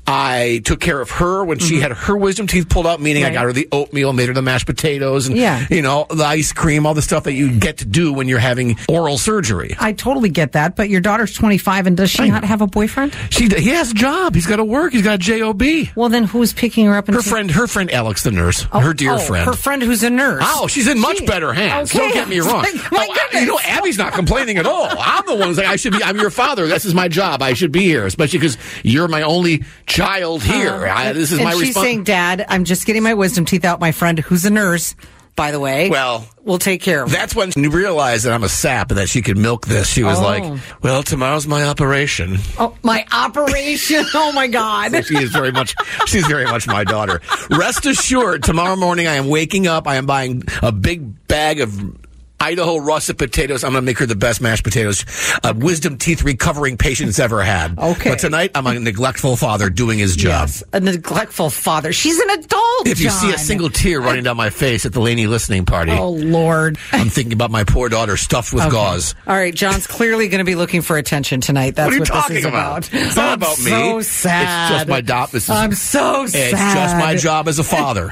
I took care of her when she had her wisdom teeth pulled out, meaning I Right. got her the oatmeal, made her the mashed potatoes, and, Yeah. you know, the ice cream, all the stuff that you get to do when you're having oral surgery. I totally get that, but your daughter's twenty-five, and does she I not know. have a boyfriend? She, he has a job. He's got to work. He's got a job. Well, then who's picking her up? And Her ta- friend, her friend Alex, the nurse, Oh, her dear oh, friend. her friend who's a nurse. Oh, she's in much She- better hands. Okay. Don't get me wrong. Like, my Oh, I- you know, goodness. Abby's not complaining at all. I'm the one who's like, I should be. I'm your father. This is my job. I should be here, especially because you're my only child here. I, this is and my she's responsibility. saying, Dad, I'm just getting my wisdom teeth out. My friend who's a nurse, by the way, Well, will take care of her. that's when you realized that I'm a sap and that she could milk this. She was Oh. like, "Well, tomorrow's my operation." Oh, my operation. Oh, my God. So she is very much, she's very much my daughter. Rest assured, tomorrow morning I am waking up. I am buying a big bag of Idaho russet potatoes. I'm going to make her the best mashed potatoes a wisdom teeth recovering patient's ever had. Okay. But tonight I'm a neglectful father doing his job. Yes, a neglectful father. She's an adult, If you see a John. single tear running down my face at the Laney listening party, Oh, Lord. I'm thinking about my poor daughter stuffed with Okay. gauze. All right, John's clearly going to be looking for attention tonight. That's What are you what talking this is about? about. It's not I'm about me. So sad. It's just my job. This is- I'm so It's sad. just my job as a father.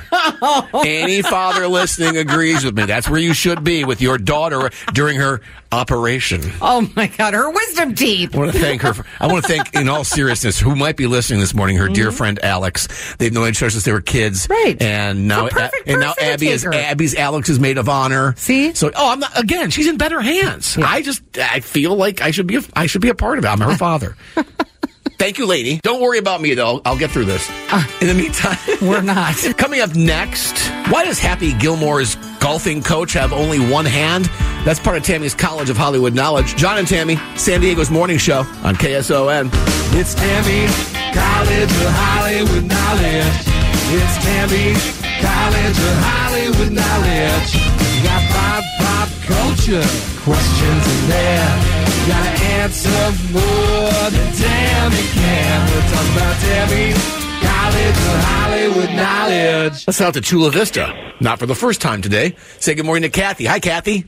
Any father listening agrees with me. That's where you should be with your daughter during her operation. Oh my God, her wisdom teeth. I want to thank her. For, I want to thank, in all seriousness, who might be listening this morning. Her dear friend Alex. They've known each other since they were kids, Right. And now, It's a perfect and now person to Abby take is her. Abby's Alex's maid of honor. See? So, oh, I'm not. Again, she's in better hands. I just, I feel like I should be. A, I should be a part of it. I'm her father. Thank you, lady. Don't worry about me, though. I'll get through this. In the meantime, We're not. Coming up next, why does Happy Gilmore's golfing coach have only one hand? That's part of Tammy's College of Hollywood Knowledge. John and Tammy, San Diego's morning show on K S O N. It's Tammy's College of Hollywood Knowledge. It's Tammy's College of Hollywood Knowledge. You got pop, pop culture questions in there. You gotta answer more than Tammy can. We're talking about Tammy's College of Hollywood Knowledge. Let's out to Chula Vista. Not for the first time today. Say good morning to Kathy. Hi, Kathy.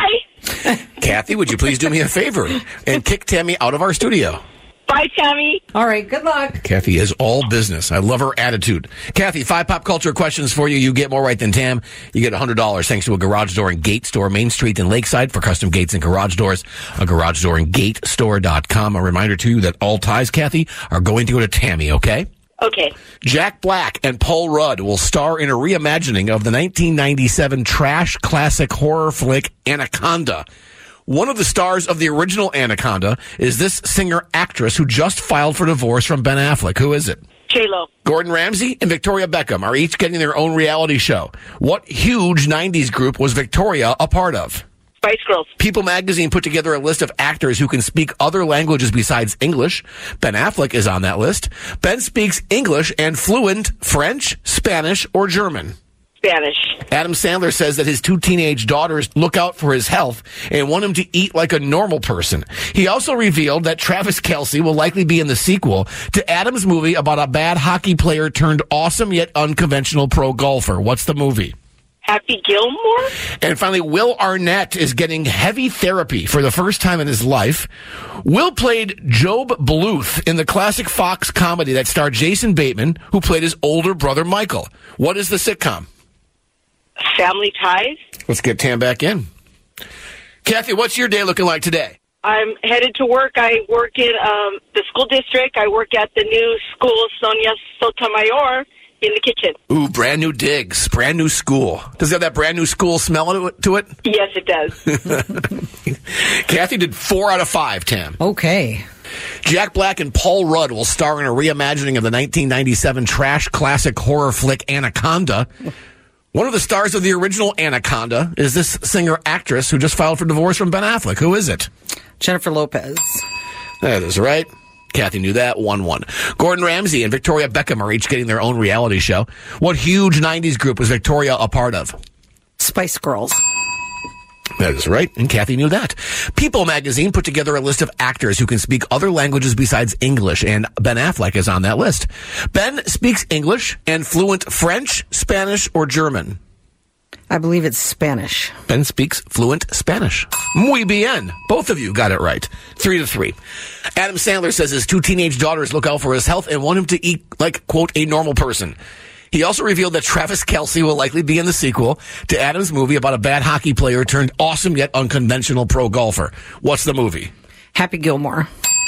Hi. Kathy, would you please do me a favor and kick Tammy out of our studio? Bye, Tammy. All right, good luck. Kathy is all business. I love her attitude. Kathy, five pop culture questions for you. You get more right than Tam. You get one hundred dollars thanks to a garage door and gate store, Main Street in Lakeside for custom gates and garage doors. A garage door and gate store dot com. A reminder to you that all ties, Kathy, are going to go to Tammy, okay? Okay. Jack Black and Paul Rudd will star in a reimagining of the nineteen ninety-seven trash classic horror flick Anaconda. One of the stars of the original Anaconda is this singer-actress who just filed for divorce from Ben Affleck. Who is it? J-Lo. Gordon Ramsay and Victoria Beckham are each getting their own reality show. What huge nineties group was Victoria a part of? Spice Girls. People magazine put together a list of actors who can speak other languages besides English. Ben Affleck is on that list. Ben speaks English and fluent French, Spanish, or German. Spanish. Adam Sandler says that his two teenage daughters look out for his health and want him to eat like a normal person. He also revealed that Travis Kelce will likely be in the sequel to Adam's movie about a bad hockey player turned awesome yet unconventional pro golfer. What's the movie? Happy Gilmore? And finally, Will Arnett is getting heavy therapy for the first time in his life. Will played Job Bluth in the classic Fox comedy that starred Jason Bateman, who played his older brother Michael. What is the sitcom? Family Ties? Let's get Tam back in. Kathy, what's your day looking like today? I'm headed to work. I work in um, the school district. I work at the new school, Sonia Sotomayor, in the kitchen. Ooh, brand new digs, brand new school. Does it have that brand new school smell to it? To it? Yes, it does. Kathy did four out of five, Tam. Okay. Jack Black and Paul Rudd will star in a reimagining of the nineteen ninety-seven trash classic horror flick Anaconda. One of the stars of the original Anaconda is this singer-actress who just filed for divorce from Ben Affleck. Who is it? Jennifer Lopez. That is right. Kathy knew that. one one. Gordon Ramsay and Victoria Beckham are each getting their own reality show. What huge nineties group was Victoria a part of? Spice Girls. That is right, and Kathy knew that. People magazine put together a list of actors who can speak other languages besides English, and Ben Affleck is on that list. Ben speaks English and fluent French, Spanish, or German. I believe it's Spanish. Ben speaks fluent Spanish. Muy bien. Both of you got it right. Three to three. Adam Sandler says his two teenage daughters look out for his health and want him to eat like, quote, a normal person. He also revealed that Travis Kelce will likely be in the sequel to Adam's movie about a bad hockey player turned awesome yet unconventional pro golfer. What's the movie? Happy Gilmore.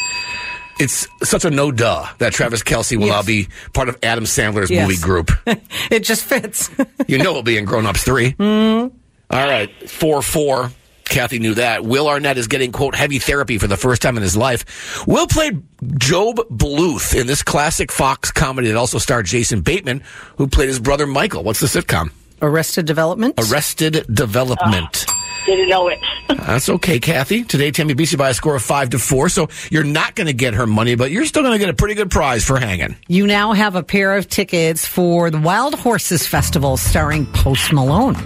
It's such a no-duh that Travis Kelce will Yes. now be part of Adam Sandler's Yes. movie group. It just fits. You know he'll be in Grown Ups three. Mm. All right, four four. Kathy knew that. Will Arnett is getting, quote, heavy therapy for the first time in his life. Will played Job Bluth in this classic Fox comedy that also starred Jason Bateman, who played his brother Michael. What's the sitcom? Arrested Development. Arrested Development. Didn't know it. That's okay, Kathy. Today, Tammy beats you by a score of five to four, so you're not going to get her money, but you're still going to get a pretty good prize for hanging. You now have a pair of tickets for the Wild Horses Festival starring Post Malone.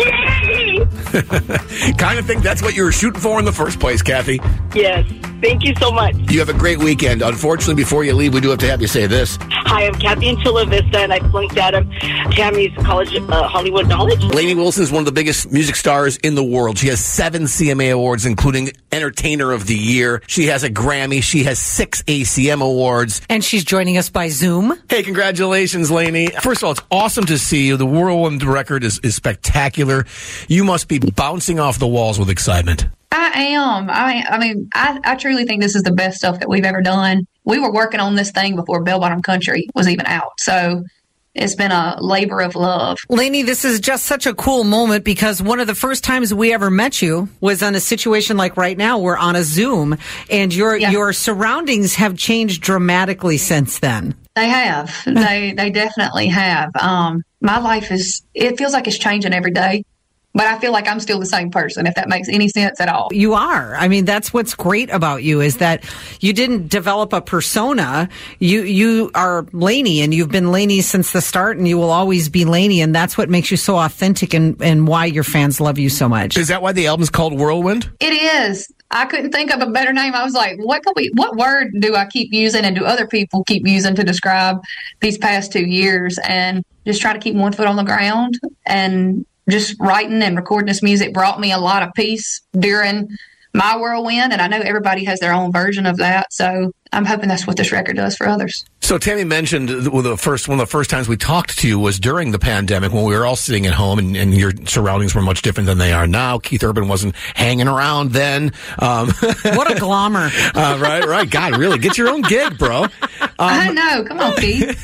Yay! Kind of think that's what you were shooting for in the first place, Kathy. Yes. Thank you so much. You have a great weekend. Unfortunately, before you leave, we do have to have you say this. Hi, I'm Kathy in Chula Vista, and I flunked out of Tammy's College uh, Hollywood Knowledge. Lainey Wilson is one of the biggest music stars in the world. She has seven C M A awards, including Entertainer of the Year. She has a Grammy. She has six A C M awards. And she's joining us by Zoom. Hey, congratulations, Lainey. First of all, it's awesome to see you. The Whirlwind record is, is spectacular. You must be bouncing off the walls with excitement. I am. I, I mean, I, I truly think this is the best stuff that we've ever done. We were working on this thing before Bell Bottom Country was even out. So it's been a labor of love. Lainey, this is just such a cool moment because one of the first times we ever met you was on a situation like right now. We're on a Zoom, and your Yeah. your surroundings have changed dramatically since then. They have. they they definitely have. Um, my life is, it feels like it's changing every day. But I feel like I'm still the same person, if that makes any sense at all. You are. I mean, that's what's great about you is that you didn't develop a persona. You you are Lainey, and you've been Lainey since the start, and you will always be Lainey, and that's what makes you so authentic and, and why your fans love you so much. Is that why the album's called Whirlwind? It is. I couldn't think of a better name. I was like, what can we, what word do I keep using and do other people keep using to describe these past two years? And just try to keep one foot on the ground, and just writing and recording this music brought me a lot of peace during my whirlwind, and I know everybody has their own version of that. So I'm hoping that's what this record does for others. So Tammy mentioned the first one of the first times we talked to you was during the pandemic when we were all sitting at home, and, and your surroundings were much different than they are now. Keith Urban wasn't hanging around then. Um, what a glamour! uh, right, right. God, really, get your own gig, bro. Um, I know. Come on,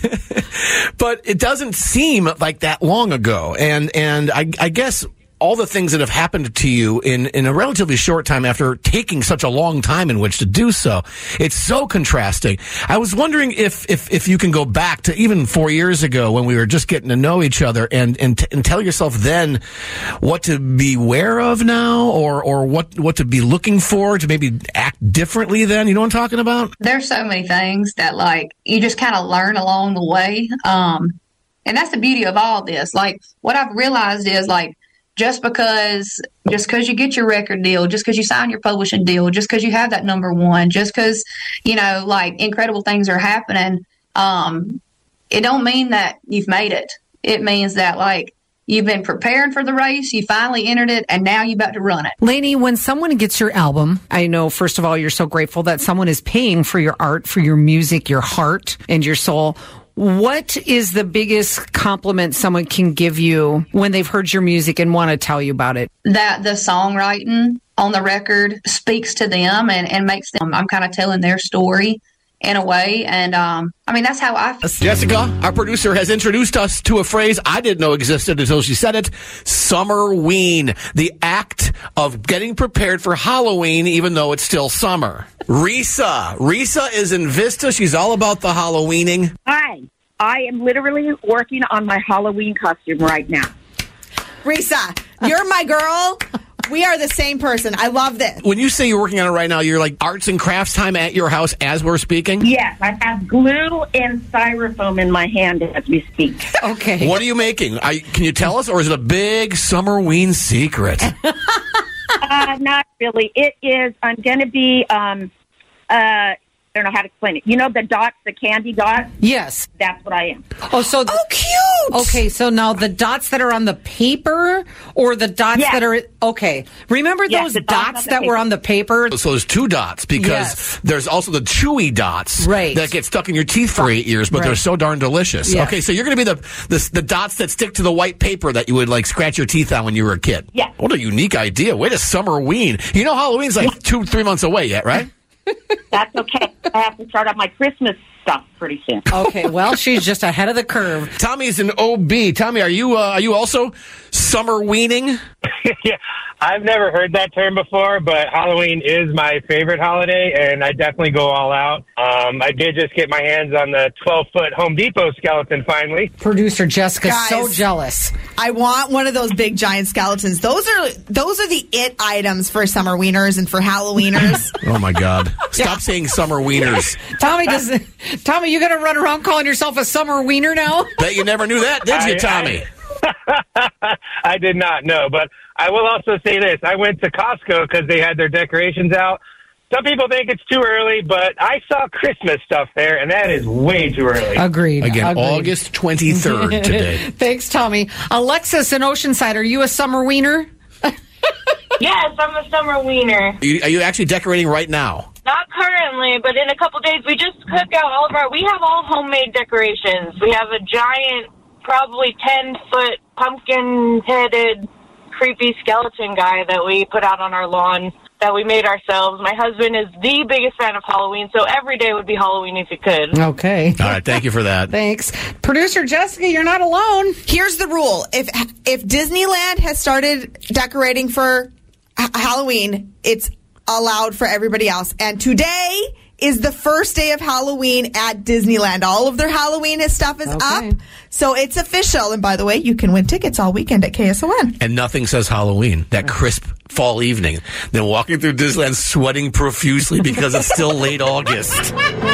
Keith. But it doesn't seem like that long ago, and and I, I guess all the things that have happened to you in, in a relatively short time after taking such a long time in which to do so. It's so contrasting. I was wondering if, if, if you can go back to even four years ago when we were just getting to know each other and, and, t- and tell yourself then what to beware of now, or, or what, what to be looking for to maybe act differently then. You know what I'm talking about? There's so many things that, like, you just kind of learn along the way. Um, and that's the beauty of all this. Like, what I've realized is, like, just because just because you get your record deal, just because you sign your publishing deal, just because you have that number one, just because, you know, like, incredible things are happening, um, it don't mean that you've made it. It means that, like, you've been preparing for the race, you finally entered it, and now you're about to run it. Lainey, when someone gets your album, I know, first of all, you're so grateful that someone is paying for your art, for your music, your heart, and your soul. What is the biggest compliment someone can give you when they've heard your music and want to tell you about it? That the songwriting on the record speaks to them and, and makes them, I'm kind of telling their story in a way. And, um, I mean, that's how I feel. Jessica, our producer, has introduced us to a phrase I didn't know existed until she said it. Summerween, the act of getting prepared for Halloween, even though it's still summer. Risa. Risa is in Vista. She's all about the Halloweening. Hi. I am literally working on my Halloween costume right now. Risa, you're my girl. We are the same person. I love this. When you say you're working on it right now, you're like arts and crafts time at your house as we're speaking? Yes, I have glue and styrofoam in my hand as we speak. Okay. What are you making? I, can you tell us, or is it a big Summerween secret? uh, not really. It is, I'm going to be, um, uh, I don't know how to explain it. You know the dots, the candy dots? Yes. That's what I am. Oh, so oh, cute. Okay, so now the dots that are on the paper or the dots Yes. that are okay. Remember Yes, those the dots dots on the that were paper. on the paper? So there's two dots because Yes. there's also the chewy dots Right. that get stuck in your teeth for eight years, but Right. they're so darn delicious. Yes. Okay, so you're going to be the, the the dots that stick to the white paper that you would like scratch your teeth on when you were a kid. Yeah. What a unique idea. Way to summer ween. You know Halloween's like two, three months away yet, right? That's okay. I have to start on my Christmas stuff pretty soon. Okay, well, she's just ahead of the curve. Tommy's an O B. Tommy, are you uh, are you also summer weening? Yeah, I've never heard that term before, but Halloween is my favorite holiday, and I definitely go all out. Um, I did just get my hands on the twelve-foot Home Depot skeleton finally. Producer Jessica's Guys. so jealous. I want one of those big giant skeletons. Those are those are the it items for summer wieners and for Halloweeners. Oh my God! Stop saying summer wieners. Tommy does. Tommy, you gonna run around calling yourself a summer wiener now? Bet you never knew that, did you, I- Tommy? I, I did not know, but I will also say this. I went to Costco because they had their decorations out. Some people think it's too early, but I saw Christmas stuff there, and that is way too early. Agreed. Again, Agreed. August twenty-third today. Thanks, Tommy. Alexis in Oceanside, are you a summer wiener? Yes, I'm a summer wiener. Are you, are you actually decorating right now? Not currently, but in a couple days, we just cook out all of our, we have all homemade decorations. We have a giant, probably ten-foot pumpkin-headed, creepy skeleton guy that we put out on our lawn that we made ourselves. My husband is the biggest fan of Halloween, so every day would be Halloween if he could. Okay. All right, thank you for that. Thanks. Producer Jessica, you're not alone. Here's the rule: if if Disneyland has started decorating for H- Halloween, it's allowed for everybody else. And today is the first day of Halloween at Disneyland. All of their Halloween stuff is Okay. up, so it's official. And by the way, you can win tickets all weekend at K S O N. And nothing says Halloween, that crisp fall evening. Then walking through Disneyland sweating profusely because it's still late August.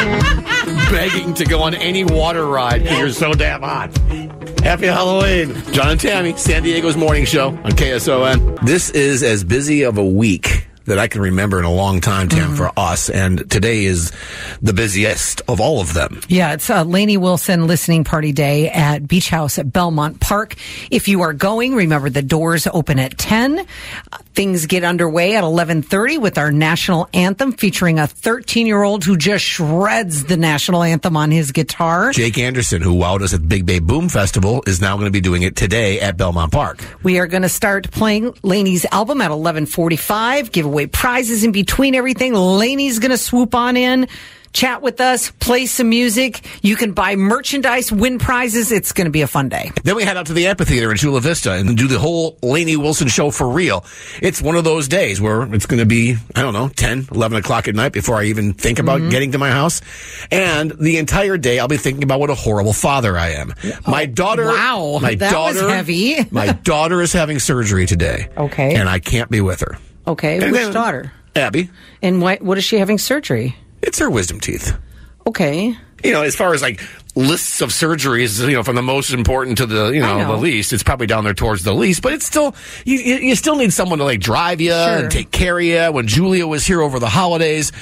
Begging to go on any water ride because you're so damn hot. Happy Halloween. John and Tammy, San Diego's morning show on K S O N. This is as busy of a week that I can remember in a long time, Tam, mm-hmm. for us. And today is the busiest of all of them. Yeah, it's a Lainey Wilson listening party day at Beach House at Belmont Park. If you are going, remember the doors open at ten. Things get underway at eleven thirty with our national anthem featuring a thirteen-year-old who just shreds the national anthem on his guitar. Jake Anderson, who wowed us at Big Bay Boom Festival, is now going to be doing it today at Belmont Park. We are going to start playing Lainey's album at eleven forty-five, give away prizes in between everything. Lainey's going to swoop on in, chat with us, play some music. You can buy merchandise, win prizes. It's going to be a fun day. Then we head out to the amphitheater in Chula Vista and do the whole Lainey Wilson show for real. It's one of those days where it's going to be, I don't know, ten, eleven o'clock at night before I even think about mm-hmm. getting to my house. And the entire day I'll be thinking about what a horrible father I am. Oh, my daughter, wow, my that daughter, was heavy. my daughter is having surgery today. Okay. And I can't be with her. Okay. And Which then, daughter? Abby. And what, what is she having surgery? It's her wisdom teeth. Okay. You know, as far as like lists of surgeries, you know, from the most important to the, you know, know. the least, it's probably down there towards the least, but it's still, you, you still need someone to like drive you Sure. and take care of you. When Julia was here over the holidays,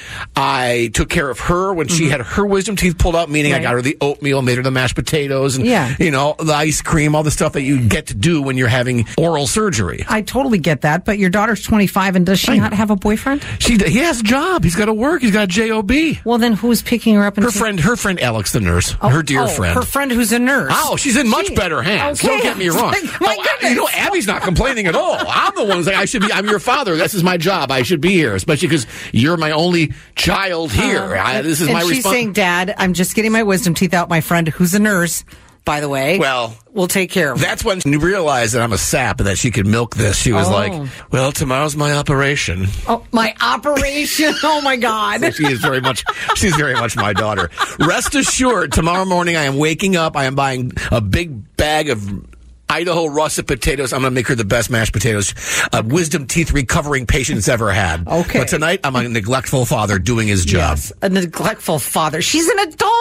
I took care of her when mm-hmm. she had her wisdom teeth pulled out, meaning right. I got her the oatmeal, made her the mashed potatoes and, yeah. you know, the ice cream, all the stuff that you get to do when you're having oral surgery. I totally get that, but your daughter's twenty-five and does she I not know. have a boyfriend? She, he has a job. He's got to work. He's got a job. Well, then who's picking her up? And her friend, her friend Alex, the nurse, oh, her dear oh, friend. Her friend who's a nurse. Oh, she's in much she, better hands. Okay. Don't get me wrong. Like, my oh, goodness. You know, Abby's not complaining at all. I'm the one who's like, I should be, I'm your father. This is my job. I should be here, especially because you're my only child here. Uh, I, this is and my she's response. saying, Dad, I'm just getting my wisdom teeth out. My friend who's a nurse, by the way, well, will take care of it. That's when you realized that I'm a sap and that she could milk this. She was oh. like, well, tomorrow's my operation. Oh, my operation. Oh, my God. So she is very much, she's very much my daughter. Rest assured, tomorrow morning I am waking up. I am buying a big bag of Idaho russet potatoes. I'm going to make her the best mashed potatoes a wisdom teeth recovering patient's ever had. Okay. But tonight, I'm a neglectful father doing his job. Yes, a neglectful father. She's an adult.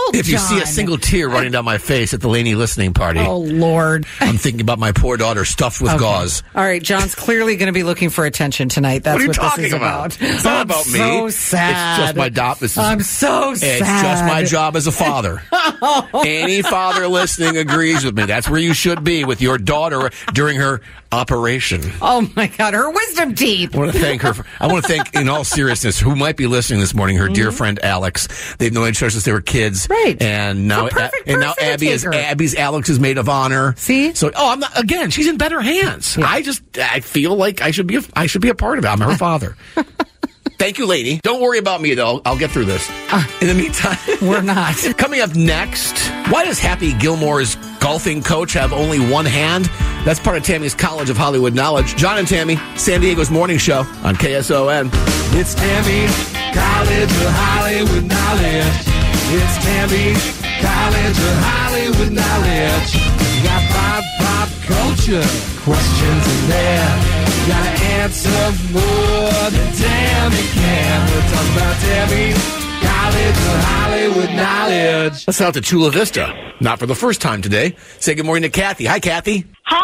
If you John. see a single tear running down my face at the Laney listening party, Oh, Lord. I'm thinking about my poor daughter stuffed with Okay. gauze. All right, John's clearly going to be looking for attention tonight. That's What are you what, talking this is about? about. It's not I'm about me. so sad. It's just my job. This is, I'm so it's sad. just my job as a father. Any father listening agrees with me. That's where you should be with your daughter during her operation. Oh, my God. Her wisdom teeth. I want to thank her. For, I want to thank, in all seriousness, who might be listening this morning, her mm-hmm. dear friend Alex. They've known each other since they were kids. Right. And now, a and now Abby is her. Abby's Alex's maid of honor. See? So, oh, I'm not, again, she's in better hands. Yeah. I just, I feel like I should be, a, I should be a part of it. I'm her father. Thank you, lady. Don't worry about me, though. I'll get through this. Uh, in the meantime, we're not. Coming up next, why does Happy Gilmore's golfing coach have only one hand? That's part of Tammy's College of Hollywood Knowledge. John and Tammy, San Diego's morning show on K S O N. It's Tammy's College of Hollywood Knowledge. It's Tammy's College of Hollywood Knowledge. You got pop, pop culture questions in there. You gotta answer more than Tammy can. We're talking about Tammy's College of Hollywood Knowledge. Let's out to Chula Vista. Not for the first time today. Say good morning to Kathy. Hi, Kathy.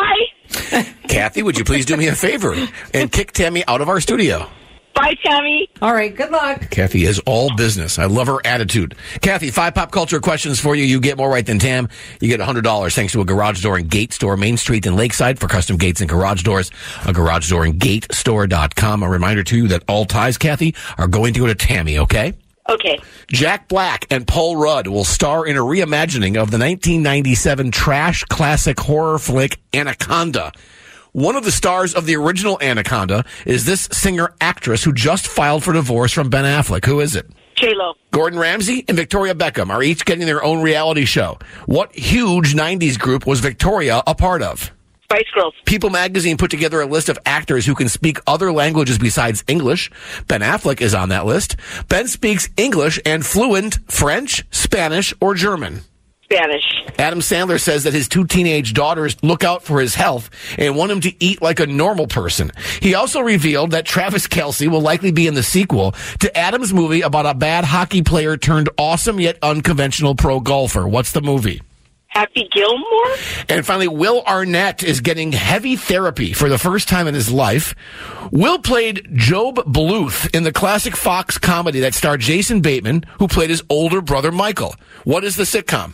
Hi. Kathy, would you please do me a favor and kick Tammy out of our studio? Bye, Tammy. All right, good luck. Kathy is all business. I love her attitude. Kathy, five pop culture questions for you. You get more right than Tam. You get one hundred dollars thanks to a garage door and gate store, Main Street and Lakeside, for custom gates and garage doors. A garage door and gate store dot com. A reminder to you that all ties, Kathy, are going to go to Tammy, okay? Okay. Jack Black and Paul Rudd will star in a reimagining of the nineteen ninety-seven trash classic horror flick Anaconda. One of the stars of the original Anaconda is this singer-actress who just filed for divorce from Ben Affleck. Who is it? J-Lo. Gordon Ramsay and Victoria Beckham are each getting their own reality show. What huge nineties group was Victoria a part of? Spice Girls. People magazine put together a list of actors who can speak other languages besides English. Ben Affleck is on that list. Ben speaks English and fluent French, Spanish, or German. Spanish. Adam Sandler says that his two teenage daughters look out for his health and want him to eat like a normal person. He also revealed that Travis Kelce will likely be in the sequel to Adam's movie about a bad hockey player turned awesome yet unconventional pro golfer. What's the movie? Happy Gilmore? And finally, Will Arnett is getting heavy therapy for the first time in his life. Will played Job Bluth in the classic Fox comedy that starred Jason Bateman, who played his older brother Michael. What is the sitcom?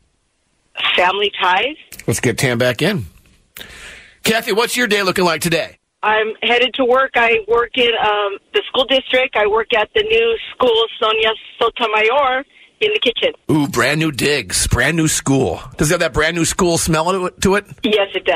Family Ties. Let's get Tam back in. Kathy, what's your day looking like today? I'm headed to work. I work in um, the school district. I work at the new school, Sonia Sotomayor, in the kitchen. Ooh, brand new digs, brand new school. Does it have that brand new school smell to it? Yes, it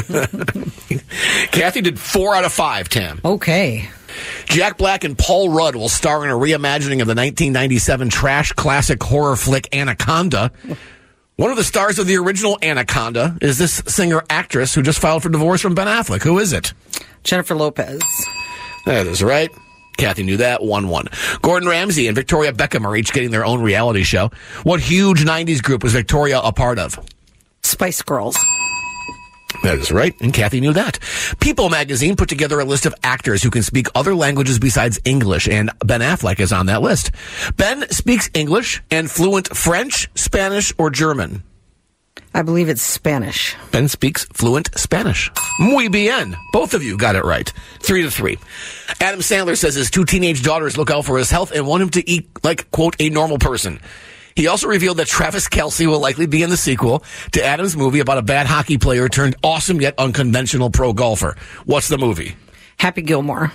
does. Kathy did four out of five, Tam. Okay. Jack Black and Paul Rudd will star in a reimagining of the nineteen ninety-seven trash classic horror flick Anaconda. One of the stars of the original Anaconda is this singer-actress who just filed for divorce from Ben Affleck. Who is it? Jennifer Lopez. That is right. Kathy knew that. one one. Gordon Ramsay and Victoria Beckham are each getting their own reality show. What huge nineties group was Victoria a part of? Spice Girls. That is right, and Kathy knew that. People magazine put together a list of actors who can speak other languages besides English, and Ben Affleck is on that list. Ben speaks English and fluent French, Spanish, or German. I believe it's Spanish. Ben speaks fluent Spanish. Muy bien. Both of you got it right. Three to three. Adam Sandler says his two teenage daughters look out for his health and want him to eat like, quote, a normal person. He also revealed that Travis Kelce will likely be in the sequel to Adam's movie about a bad hockey player turned awesome yet unconventional pro golfer. What's the movie? Happy Gilmore.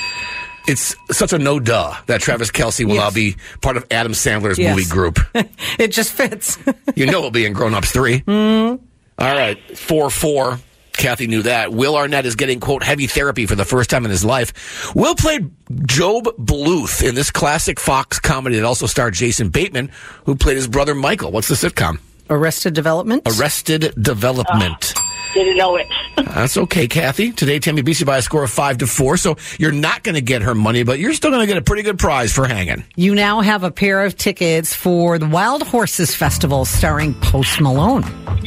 It's such a no-duh that Travis Kelce will Yes. now be part of Adam Sandler's Yes. movie group. It just fits. You know he'll be in Grown Ups three. Mm. All right, four four. Kathy knew that. Will Arnett is getting, quote, heavy therapy for the first time in his life. Will played Job Bluth in this classic Fox comedy that also starred Jason Bateman, who played his brother Michael. What's the sitcom? Arrested Development. Arrested Development. Uh, didn't know it. That's okay, Kathy. Today, Tammy beats you by a score of five to four, so you're not going to get her money, but you're still going to get a pretty good prize for hanging. You now have a pair of tickets for the Wild Horses Festival starring Post Malone.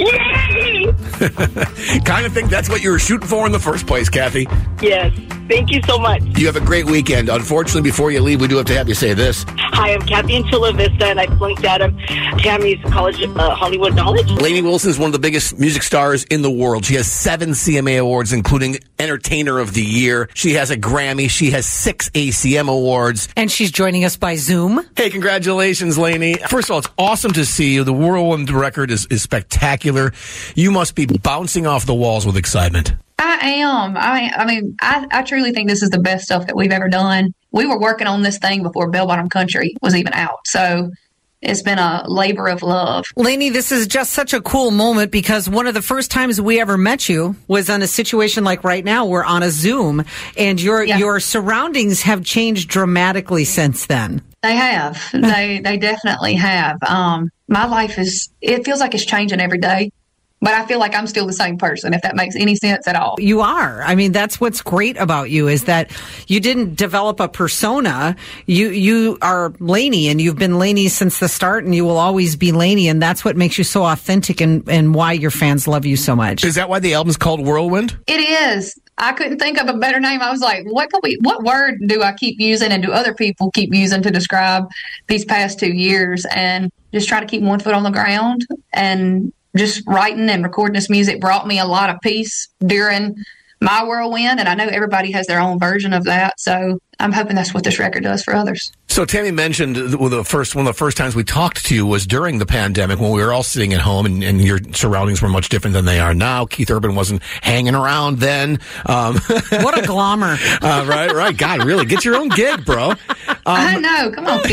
Yay! Kind of think that's what you were shooting for in the first place, Kathy. Yes. Thank you so much. You have a great weekend. Unfortunately, before you leave, we do have to have you say this. Hi, I'm Kathy in Chula Vista, and I flunked out of Tammy's College uh, Hollywood Knowledge. Lainey Wilson is one of the biggest music stars in the world. She has seven C M A awards, including Entertainer of the Year. She has a Grammy. She has six A C M awards. And she's joining us by Zoom. Hey, congratulations, Lainey. First of all, it's awesome to see you. The Whirlwind record is, is spectacular. You must be bouncing off the walls with excitement. I am. I mean, I mean, I, I truly think this is the best stuff that we've ever done. We were working on this thing before Bell Bottom Country was even out. So it's been a labor of love. Lainey, this is just such a cool moment because one of the first times we ever met you was on a situation like right now. We're on a Zoom, and your yeah. your surroundings have changed dramatically since then. They have. they they definitely have. Um, my life is, it feels like it's changing every day. But I feel like I'm still the same person, if that makes any sense at all. You are. I mean, that's what's great about you is that you didn't develop a persona. You you are Lainey, and you've been Lainey since the start, and you will always be Lainey, and that's what makes you so authentic and, and why your fans love you so much. Is that why the album's called Whirlwind? It is. I couldn't think of a better name. I was like, what can we, what word do I keep using and do other people keep using to describe these past two years? And just try to keep one foot on the ground, and just writing and recording this music brought me a lot of peace during my whirlwind, and I know everybody has their own version of that, so I'm hoping that's what this record does for others. So Tammy mentioned the first one of the first times we talked to you was during the pandemic when we were all sitting at home, and, and your surroundings were much different than they are now. Keith Urban wasn't hanging around then. Um, what a glamour. uh, right, right. God, really, get your own gig, bro. Um, I know. Come on,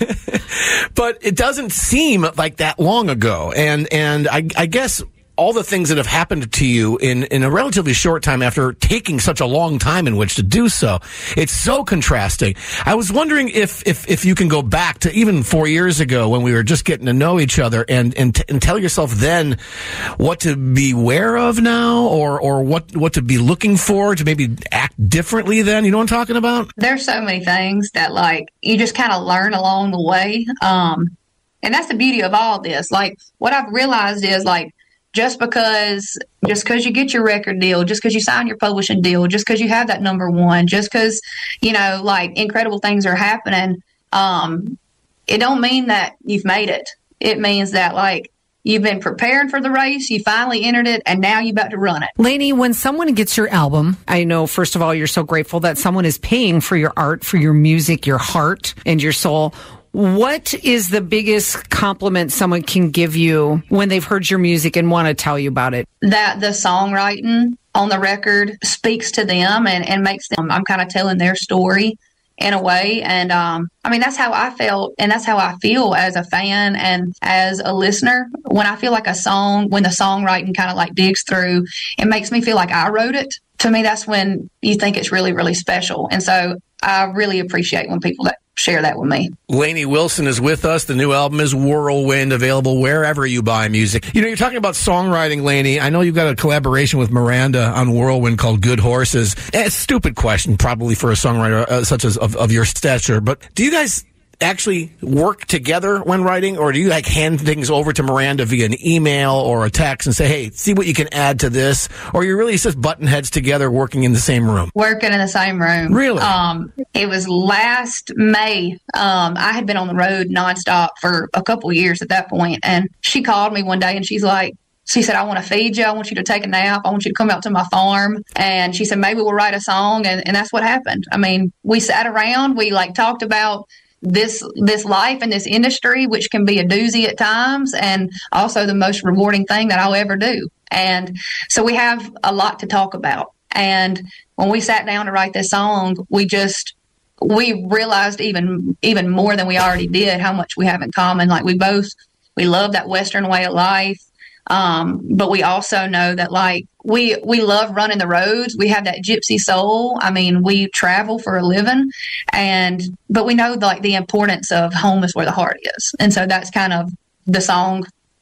Keith. But it doesn't seem like that long ago, and and I, I guess all the things that have happened to you in, in a relatively short time after taking such a long time in which to do so. It's so contrasting. I was wondering if, if, if you can go back to even four years ago when we were just getting to know each other and, and, t- and tell yourself then what to beware of now, or, or what, what to be looking for to maybe act differently then. You know what I'm talking about? There's so many things that, like, you just kind of learn along the way. Um, and that's the beauty of all this. Like, what I've realized is, like, Just because, just because you get your record deal, just because you sign your publishing deal, just because you have that number one, just because, you know, like, incredible things are happening, um, it don't mean that you've made it. It means that, like, you've been preparing for the race, you finally entered it, and now you're about to run it. Lainey, when someone gets your album, I know, first of all, you're so grateful that someone is paying for your art, for your music, your heart, and your soul. What is the biggest compliment someone can give you when they've heard your music and want to tell you about it? That the songwriting on the record speaks to them and, and makes them, I'm kind of telling their story in a way. And, um, I mean, that's how I felt, and that's how I feel as a fan and as a listener. When I feel like a song, when the songwriting kind of like digs through, it makes me feel like I wrote it. To me, that's when you think it's really, really special. And so I really appreciate when people that share that with me. Lainey Wilson is with us. The new album is Whirlwind, available wherever you buy music. You know, you're talking about songwriting, Lainey. I know you've got a collaboration with Miranda on Whirlwind called Good Horses. It's a stupid question, probably for a songwriter uh, such as of, of your stature, but do you guys actually work together when writing, or do you like hand things over to Miranda via an email or a text and say, hey, see what you can add to this? Or you're really just button heads together working in the same room? Working in the same room. Really? Um, it was last May. Um, I had been on the road nonstop for a couple of years at that point, and she called me one day and she's like, she said, I want to feed you. I want you to take a nap. I want you to come out to my farm. And she said, maybe we'll write a song. And, and that's what happened. I mean, we sat around, we like talked about this this life and this industry, which can be a doozy at times, and also the most rewarding thing that I'll ever do. And so we have a lot to talk about. And when we sat down to write this song, we just we realized even even more than we already did how much we have in common. Like, we both we love that Western way of life. Um, but we also know that, like, we, we love running the roads. We have that gypsy soul. I mean, we travel for a living, and, but we know, like, the importance of home is where the heart is. And so that's kind of the song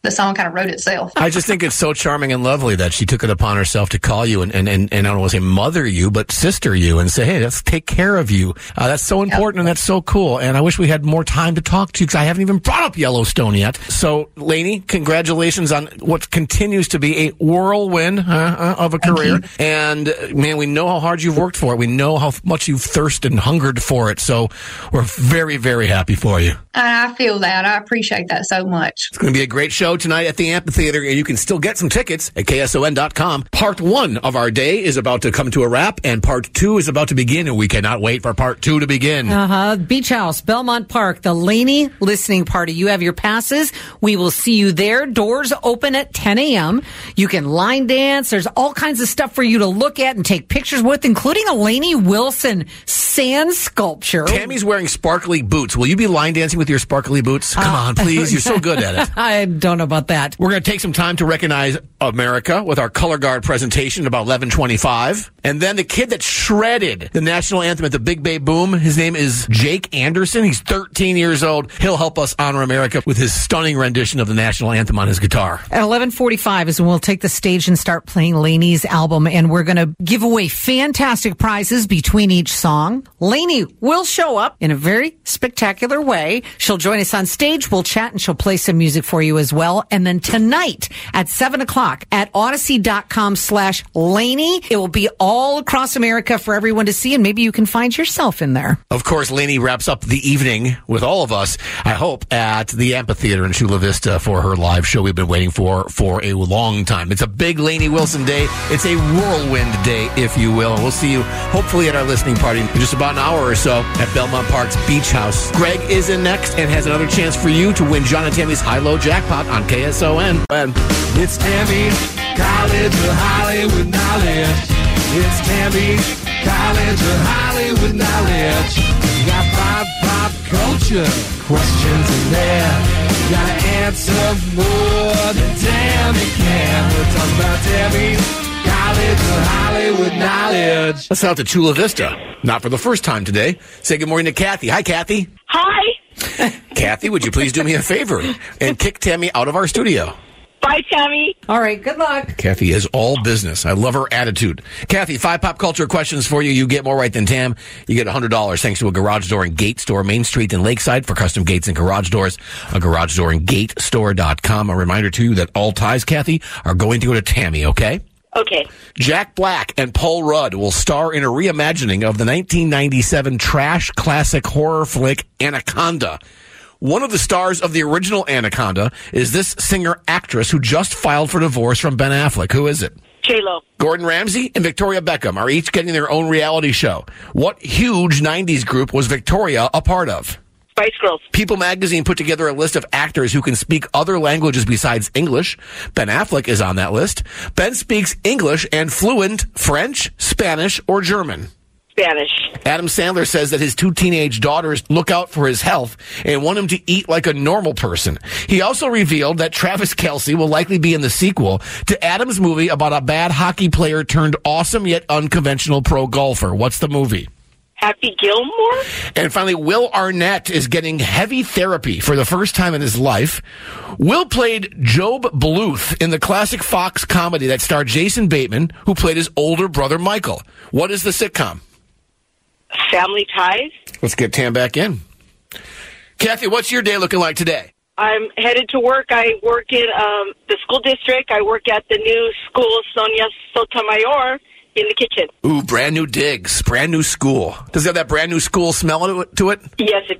the song kind of wrote itself. I just think it's so charming and lovely that she took it upon herself to call you and, and, and, and I don't want to say mother you, but sister you and say, hey, let's take care of you. Uh, that's so important and that's so cool. And I wish we had more time to talk to you because I haven't even brought up Yellowstone yet. So, Lainey, congratulations on what continues to be a whirlwind uh, uh, of a career. And, uh, man, we know how hard you've worked for it. We know how much you've thirsted and hungered for it. So we're very, very happy for you. I feel that. I appreciate that so much. It's going to be a great show tonight at the Amphitheater, and you can still get some tickets at K S O N dot com. Part one of our day is about to come to a wrap, and part two is about to begin, and we cannot wait for part two to begin. Uh-huh. Beach House, Belmont Park, the Lainey listening party. You have your passes. We will see you there. Doors open at ten a.m. You can line dance. There's all kinds of stuff for you to look at and take pictures with, including a Lainey Wilson sand sculpture. Tammy's wearing sparkly boots. Will you be line dancing with your sparkly boots? Come uh, on, please. You're so good at it. I don't know about that. We're going to take some time to recognize America with our Color Guard presentation about eleven twenty-five. And then the kid that shredded the national anthem at the Big Bay Boom, his name is Jake Anderson. He's thirteen years old. He'll help us honor America with his stunning rendition of the national anthem on his guitar. At eleven forty-five is when we'll take the stage and start playing Lainey's album, and we're going to give away fantastic prizes between each song. Lainey will show up in a very spectacular way. She'll join us on stage. We'll chat, and she'll play some music for you as well. And then tonight at seven o'clock at Odyssey dot com slash Lainey, it will be all across America for everyone to see, and maybe you can find yourself in there. Of course, Lainey wraps up the evening with all of us, I hope, at the Amphitheater in Chula Vista for her live show we've been waiting for for a long time. It's a big Lainey Wilson day. It's a whirlwind day, if you will. And we'll see you hopefully at our listening party in just about an hour or so at Belmont Park's Beach House. Greg is in next and has another chance for you to win John and Tammy's high-low jackpot on K S O N. It's Tammy's College of Hollywood Knowledge. It's Tammy's College of Hollywood Knowledge. You got pop, pop culture questions in there. You gotta answer more than Tammy can. We're talking about Tammy's College of Hollywood Knowledge. Let's out to Chula Vista. Not for the first time today. Say good morning to Kathy. Hi, Kathy. Hi. Kathy, would you please do me a favor and kick Tammy out of our studio? Bye, Tammy. All right, good luck. Kathy is all business. I love her attitude. Kathy, five pop culture questions for you. You get more right than Tam. You get one hundred dollars thanks to a garage door and gate store, Main Street in Lakeside, for custom gates and garage doors. A garage door and gate store dot com. A reminder to you that all ties, Kathy, are going to go to Tammy, okay? Okay. Jack Black and Paul Rudd will star in a reimagining of the nineteen ninety-seven trash classic horror flick Anaconda. One of the stars of the original Anaconda is this singer-actress who just filed for divorce from Ben Affleck. Who is it? J-Lo. Gordon Ramsay and Victoria Beckham are each getting their own reality show. What huge nineties group was Victoria a part of? Spice Girls. People magazine put together a list of actors who can speak other languages besides English. Ben Affleck is on that list. Ben speaks English and fluent French, Spanish, or German. Spanish. Adam Sandler says that his two teenage daughters look out for his health and want him to eat like a normal person. He also revealed that Travis Kelce will likely be in the sequel to Adam's movie about a bad hockey player turned awesome yet unconventional pro golfer. What's the movie? Happy Gilmore. And finally, Will Arnett is getting heavy therapy for the first time in his life. Will played Job Bluth in the classic Fox comedy that starred Jason Bateman, who played his older brother Michael. What is the sitcom? Family Ties. Let's get Tam back in. Kathy, what's your day looking like today? I'm headed to work. I work in um, the school district. I work at the new school, Sonia Sotomayor, in the kitchen. Ooh, brand new digs, brand new school. Does it have that brand new school smell to it? Yes, it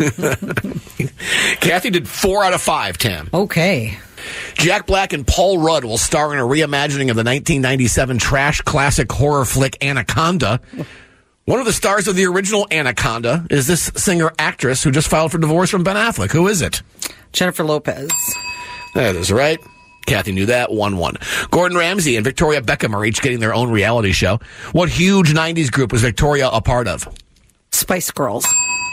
does. Kathy did four out of five, Tam. Okay. Jack Black and Paul Rudd will star in a reimagining of the nineteen ninety-seven trash classic horror flick Anaconda. One of the stars of the original Anaconda is this singer-actress who just filed for divorce from Ben Affleck. Who is it? Jennifer Lopez. That is right. Kathy knew that. one one. Gordon Ramsay and Victoria Beckham are each getting their own reality show. What huge nineties group was Victoria a part of? Spice Girls.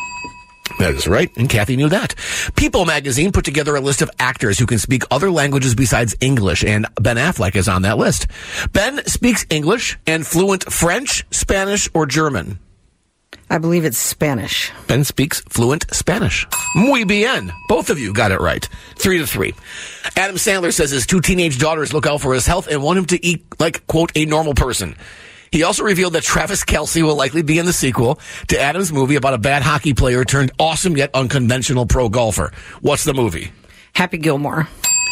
That is right, and Kathy knew that. People magazine put together a list of actors who can speak other languages besides English, and Ben Affleck is on that list. Ben speaks English and fluent French, Spanish, or German. I believe it's Spanish. Ben speaks fluent Spanish. Muy bien. Both of you got it right. Three to three. Adam Sandler says his two teenage daughters look out for his health and want him to eat like, quote, a normal person. He also revealed that Travis Kelce will likely be in the sequel to Adam's movie about a bad hockey player turned awesome yet unconventional pro golfer. What's the movie? Happy Gilmore.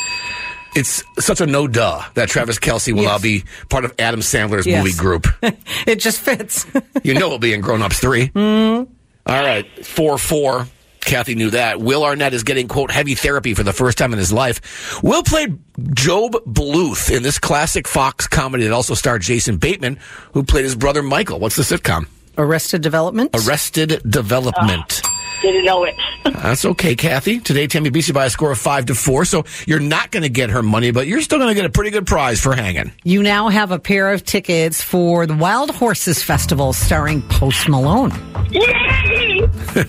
It's such a no-duh that Travis Kelce will Yes. now be part of Adam Sandler's Yes. movie group. It just fits. You know he'll be in Grown Ups three. Mm. All right, four four. Kathy knew that. Will Arnett is getting, quote, heavy therapy for the first time in his life. Will played Job Bluth in this classic Fox comedy that also starred Jason Bateman, who played his brother Michael. What's the sitcom? Arrested Development. Arrested Development. Didn't know it. That's okay, Kathy. Today, Tammy beats you by a score of five to four, so you're not going to get her money, but you're still going to get a pretty good prize for hanging. You now have a pair of tickets for the Wild Horses Festival starring Post Malone. Yay!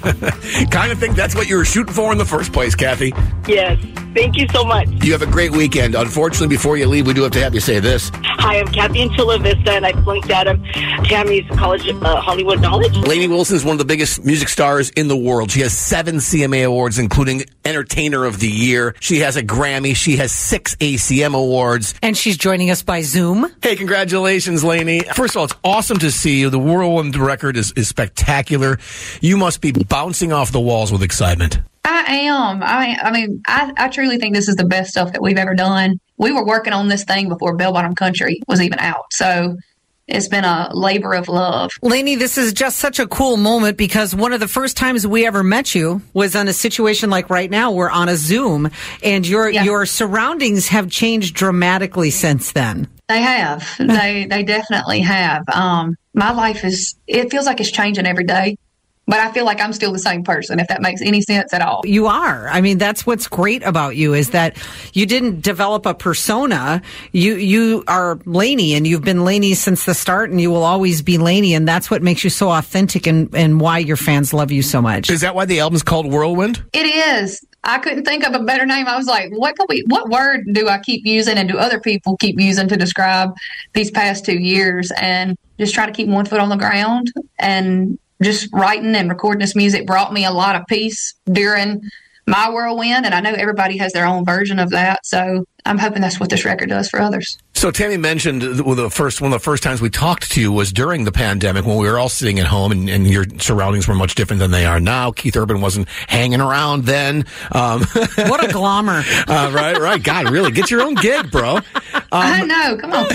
Kind of think that's what you were shooting for in the first place, Kathy. Yes. Thank you so much. You have a great weekend. Unfortunately, before you leave, we do have to have you say this. Hi, I'm Kathy in Chula Vista, and I flunked out of Tammy's College uh, Hollywood Knowledge. Lainey Wilson is one of the biggest music stars in the world. She has seven C M A awards, including Entertainer of the Year. She has a Grammy. She has six A C M awards. And she's joining us by Zoom. Hey, congratulations, Lainey. First of all, it's awesome to see you. The Whirlwind record is, is spectacular. You must be bouncing off the walls with excitement. I am. I, I mean, I, I truly think this is the best stuff that we've ever done. We were working on this thing before Bell Bottom Country was even out. So it's been a labor of love. Lainey, this is just such a cool moment because one of the first times we ever met you was on a situation like right now. We're on a Zoom, and your Yeah. your surroundings have changed dramatically since then. They have. they they definitely have. Um, my life is, it feels like it's changing every day. But I feel like I'm still the same person, if that makes any sense at all. You are. I mean, that's what's great about you is that you didn't develop a persona. You you are Lainey, and you've been Lainey since the start, and you will always be Lainey, and that's what makes you so authentic and, and why your fans love you so much. Is that why the album's called Whirlwind? It is. I couldn't think of a better name. I was like, what can we, what word do I keep using and do other people keep using to describe these past two years? And just trying to keep one foot on the ground, and just writing and recording this music brought me a lot of peace during my whirlwind, and I know everybody has their own version of that, so I'm hoping that's what this record does for others. So Tammy mentioned the first one of the first times we talked to you was during the pandemic when we were all sitting at home, and, and your surroundings were much different than they are now. Keith Urban wasn't hanging around then. Um, what a glamour. uh, right, right. God, really, get your own gig, bro. Um, I know. Come on,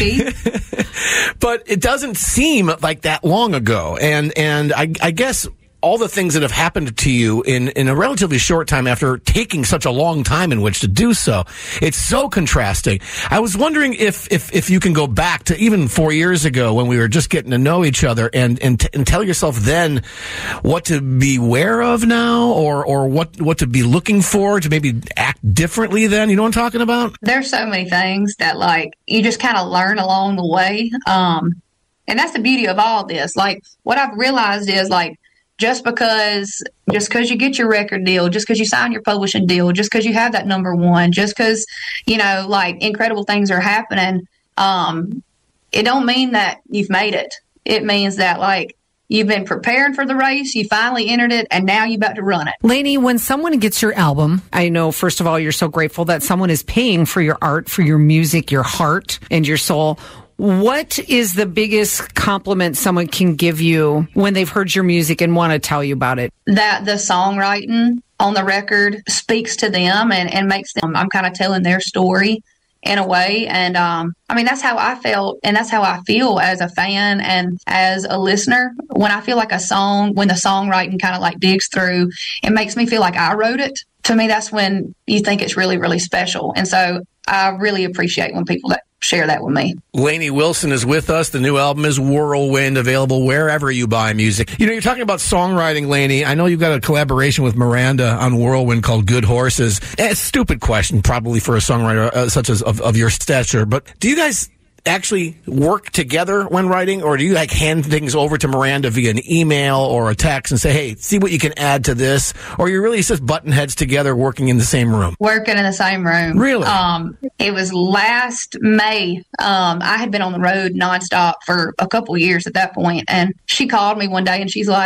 Keith. But it doesn't seem like that long ago, and and I, I guess all the things that have happened to you in, in a relatively short time after taking such a long time in which to do so. It's so contrasting. I was wondering if, if, if you can go back to even four years ago when we were just getting to know each other and, and, t- and tell yourself then what to beware of now, or, or what, what to be looking for to maybe act differently then. You know what I'm talking about? There's so many things that, like, you just kind of learn along the way. Um, and that's the beauty of all this. Like, what I've realized is, like, just because just because you get your record deal, just because you sign your publishing deal, just because you have that number one, just because, you know, like, incredible things are happening, um, it don't mean that you've made it. It means that, like, you've been preparing for the race, you finally entered it, and now you're about to run it. Lainey, when someone gets your album, I know, first of all, you're so grateful that someone is paying for your art, for your music, your heart, and your soul. What is the biggest compliment someone can give you when they've heard your music and want to tell you about it? That the songwriting on the record speaks to them and, and makes them, I'm kind of telling their story in a way. And um, I mean, that's how I felt, and that's how I feel as a fan and as a listener. When I feel like a song, when the songwriting kind of like digs through, it makes me feel like I wrote it. To me, that's when you think it's really, really special. And so I really appreciate when people that share that with me. Lainey Wilson is with us. The new album is Whirlwind, available wherever you buy music. You know, you're talking about songwriting, Lainey. I know you've got a collaboration with Miranda on Whirlwind called Good Horses. Eh, it's a stupid question, probably for a songwriter uh, such as of, of your stature, but do you guys actually work together when writing, or do you like hand things over to Miranda via an email or a text and say, hey, see what you can add to this? Or you really just button heads together working in the same room? Working in the same room. Really? Um, it was last May. Um, I had been on the road nonstop for a couple years at that point, and she called me one day and she's like,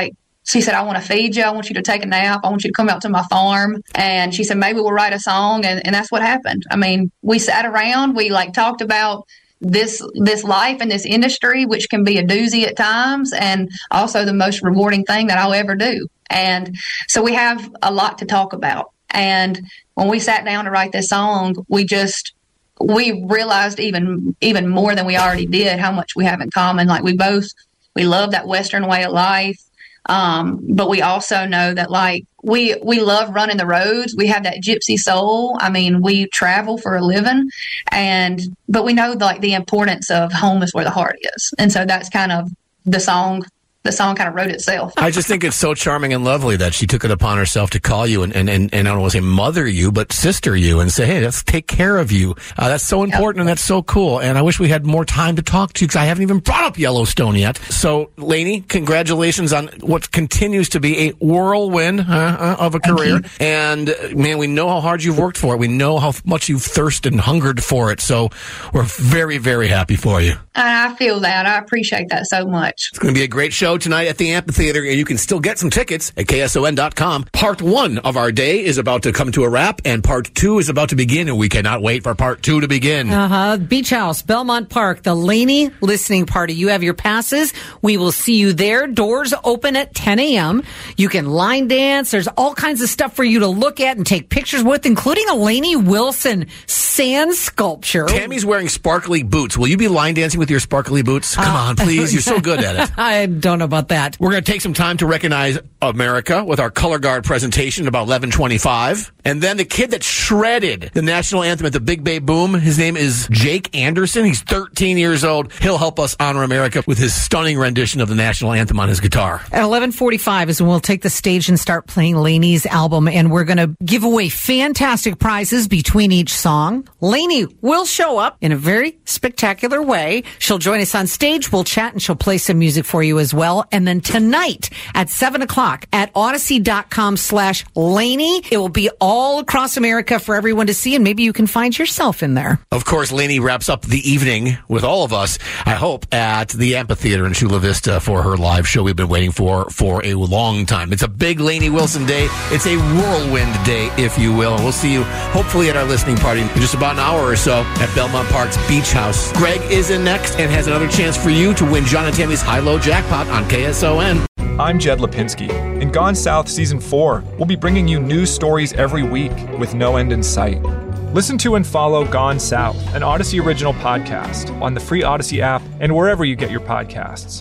she said, I want to feed you. I want you to take a nap. I want you to come out to my farm. And she said, maybe we'll write a song. And, and that's what happened. I mean, we sat around, we like talked about this this life and this industry, which can be a doozy at times, and also the most rewarding thing that I'll ever do. And so we have a lot to talk about. And when we sat down to write this song, we just we realized even even more than we already did how much we have in common. Like we both we love that Western way of life. Um, but we also know that like we we love running the roads. We have that gypsy soul. I mean, we travel for a living, and but we know like the importance of home is where the heart is, and so that's kind of the song. The song kind of wrote itself. I just think it's so charming and lovely that she took it upon herself to call you and, and, and, and I don't want to say mother you, but sister you and say, hey, let's take care of you. Uh, that's so important yep. and that's so cool. And I wish we had more time to talk to you because I haven't even brought up Yellowstone yet. So, Lainey, congratulations on what continues to be a whirlwind uh, of a Thank career. You. And, uh, man, we know how hard you've worked for it. We know how much you've thirsted and hungered for it. So we're very, very happy for you. I feel that. I appreciate that so much. It's going to be a great show tonight at the Amphitheater, and you can still get some tickets at K S O N dot com. Part one of our day is about to come to a wrap, and part two is about to begin, and we cannot wait for part two to begin. Uh-huh. Beach House, Belmont Park, the Lainey Listening Party. You have your passes. We will see you there. Doors open at ten a.m. You can line dance. There's all kinds of stuff for you to look at and take pictures with, including a Lainey Wilson sand sculpture. Tammy's wearing sparkly boots. Will you be line dancing with your sparkly boots? Come uh, on, please. You're so good at it. I don't know about that. We're going to take some time to recognize America with our Color Guard presentation at about eleven twenty-five. And then the kid that shredded the national anthem at the Big Bay Boom, his name is Jake Anderson. He's thirteen years old. He'll help us honor America with his stunning rendition of the national anthem on his guitar. At eleven forty-five is when we'll take the stage and start playing Lainey's album. And we're going to give away fantastic prizes between each song. Lainey will show up in a very spectacular way. She'll join us on stage. We'll chat and she'll play some music for you as well. And then tonight at seven o'clock at Odyssey.com slash Lainey, it will be all across America for everyone to see, and maybe you can find yourself in there. Of course, Lainey wraps up the evening with all of us, I hope, at the Amphitheater in Chula Vista for her live show we've been waiting for for a long time. It's a big Lainey Wilson day. It's a whirlwind day, if you will. And we'll see you hopefully at our listening party in just about an hour or so at Belmont Park's Beach House. Greg is in next and has another chance for you to win John and Tammy's high-low jackpot on K S O N. I'm Jed Lipinski. In Gone South Season four, we'll be bringing you news stories every week with no end in sight. Listen to and follow Gone South, an Odyssey original podcast, on the free Odyssey app and wherever you get your podcasts.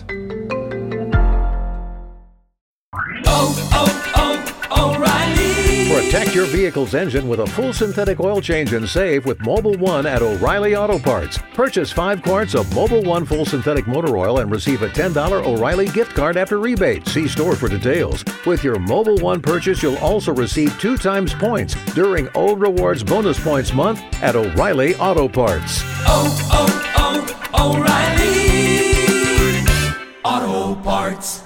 Oh, oh, oh, O'Reilly. Protect your vehicle's engine with a full synthetic oil change and save with Mobil one at O'Reilly Auto Parts. Purchase five quarts of Mobil one full synthetic motor oil and receive a ten dollars O'Reilly gift card after rebate. See store for details. With your Mobil one purchase, you'll also receive two times points during O Rewards Bonus Points Month at O'Reilly Auto Parts. Oh, oh, oh, O'Reilly Auto Parts.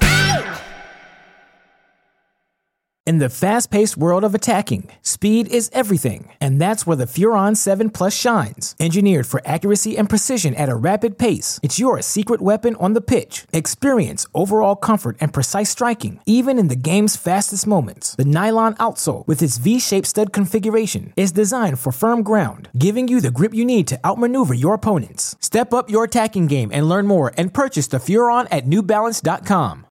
In the fast-paced world of attacking, speed is everything, and that's where the Furon seven Plus shines. Engineered for accuracy and precision at a rapid pace, it's your secret weapon on the pitch. Experience overall comfort and precise striking, even in the game's fastest moments. The nylon outsole, with its V-shaped stud configuration, is designed for firm ground, giving you the grip you need to outmaneuver your opponents. Step up your attacking game and learn more and purchase the Furon at New Balance dot com.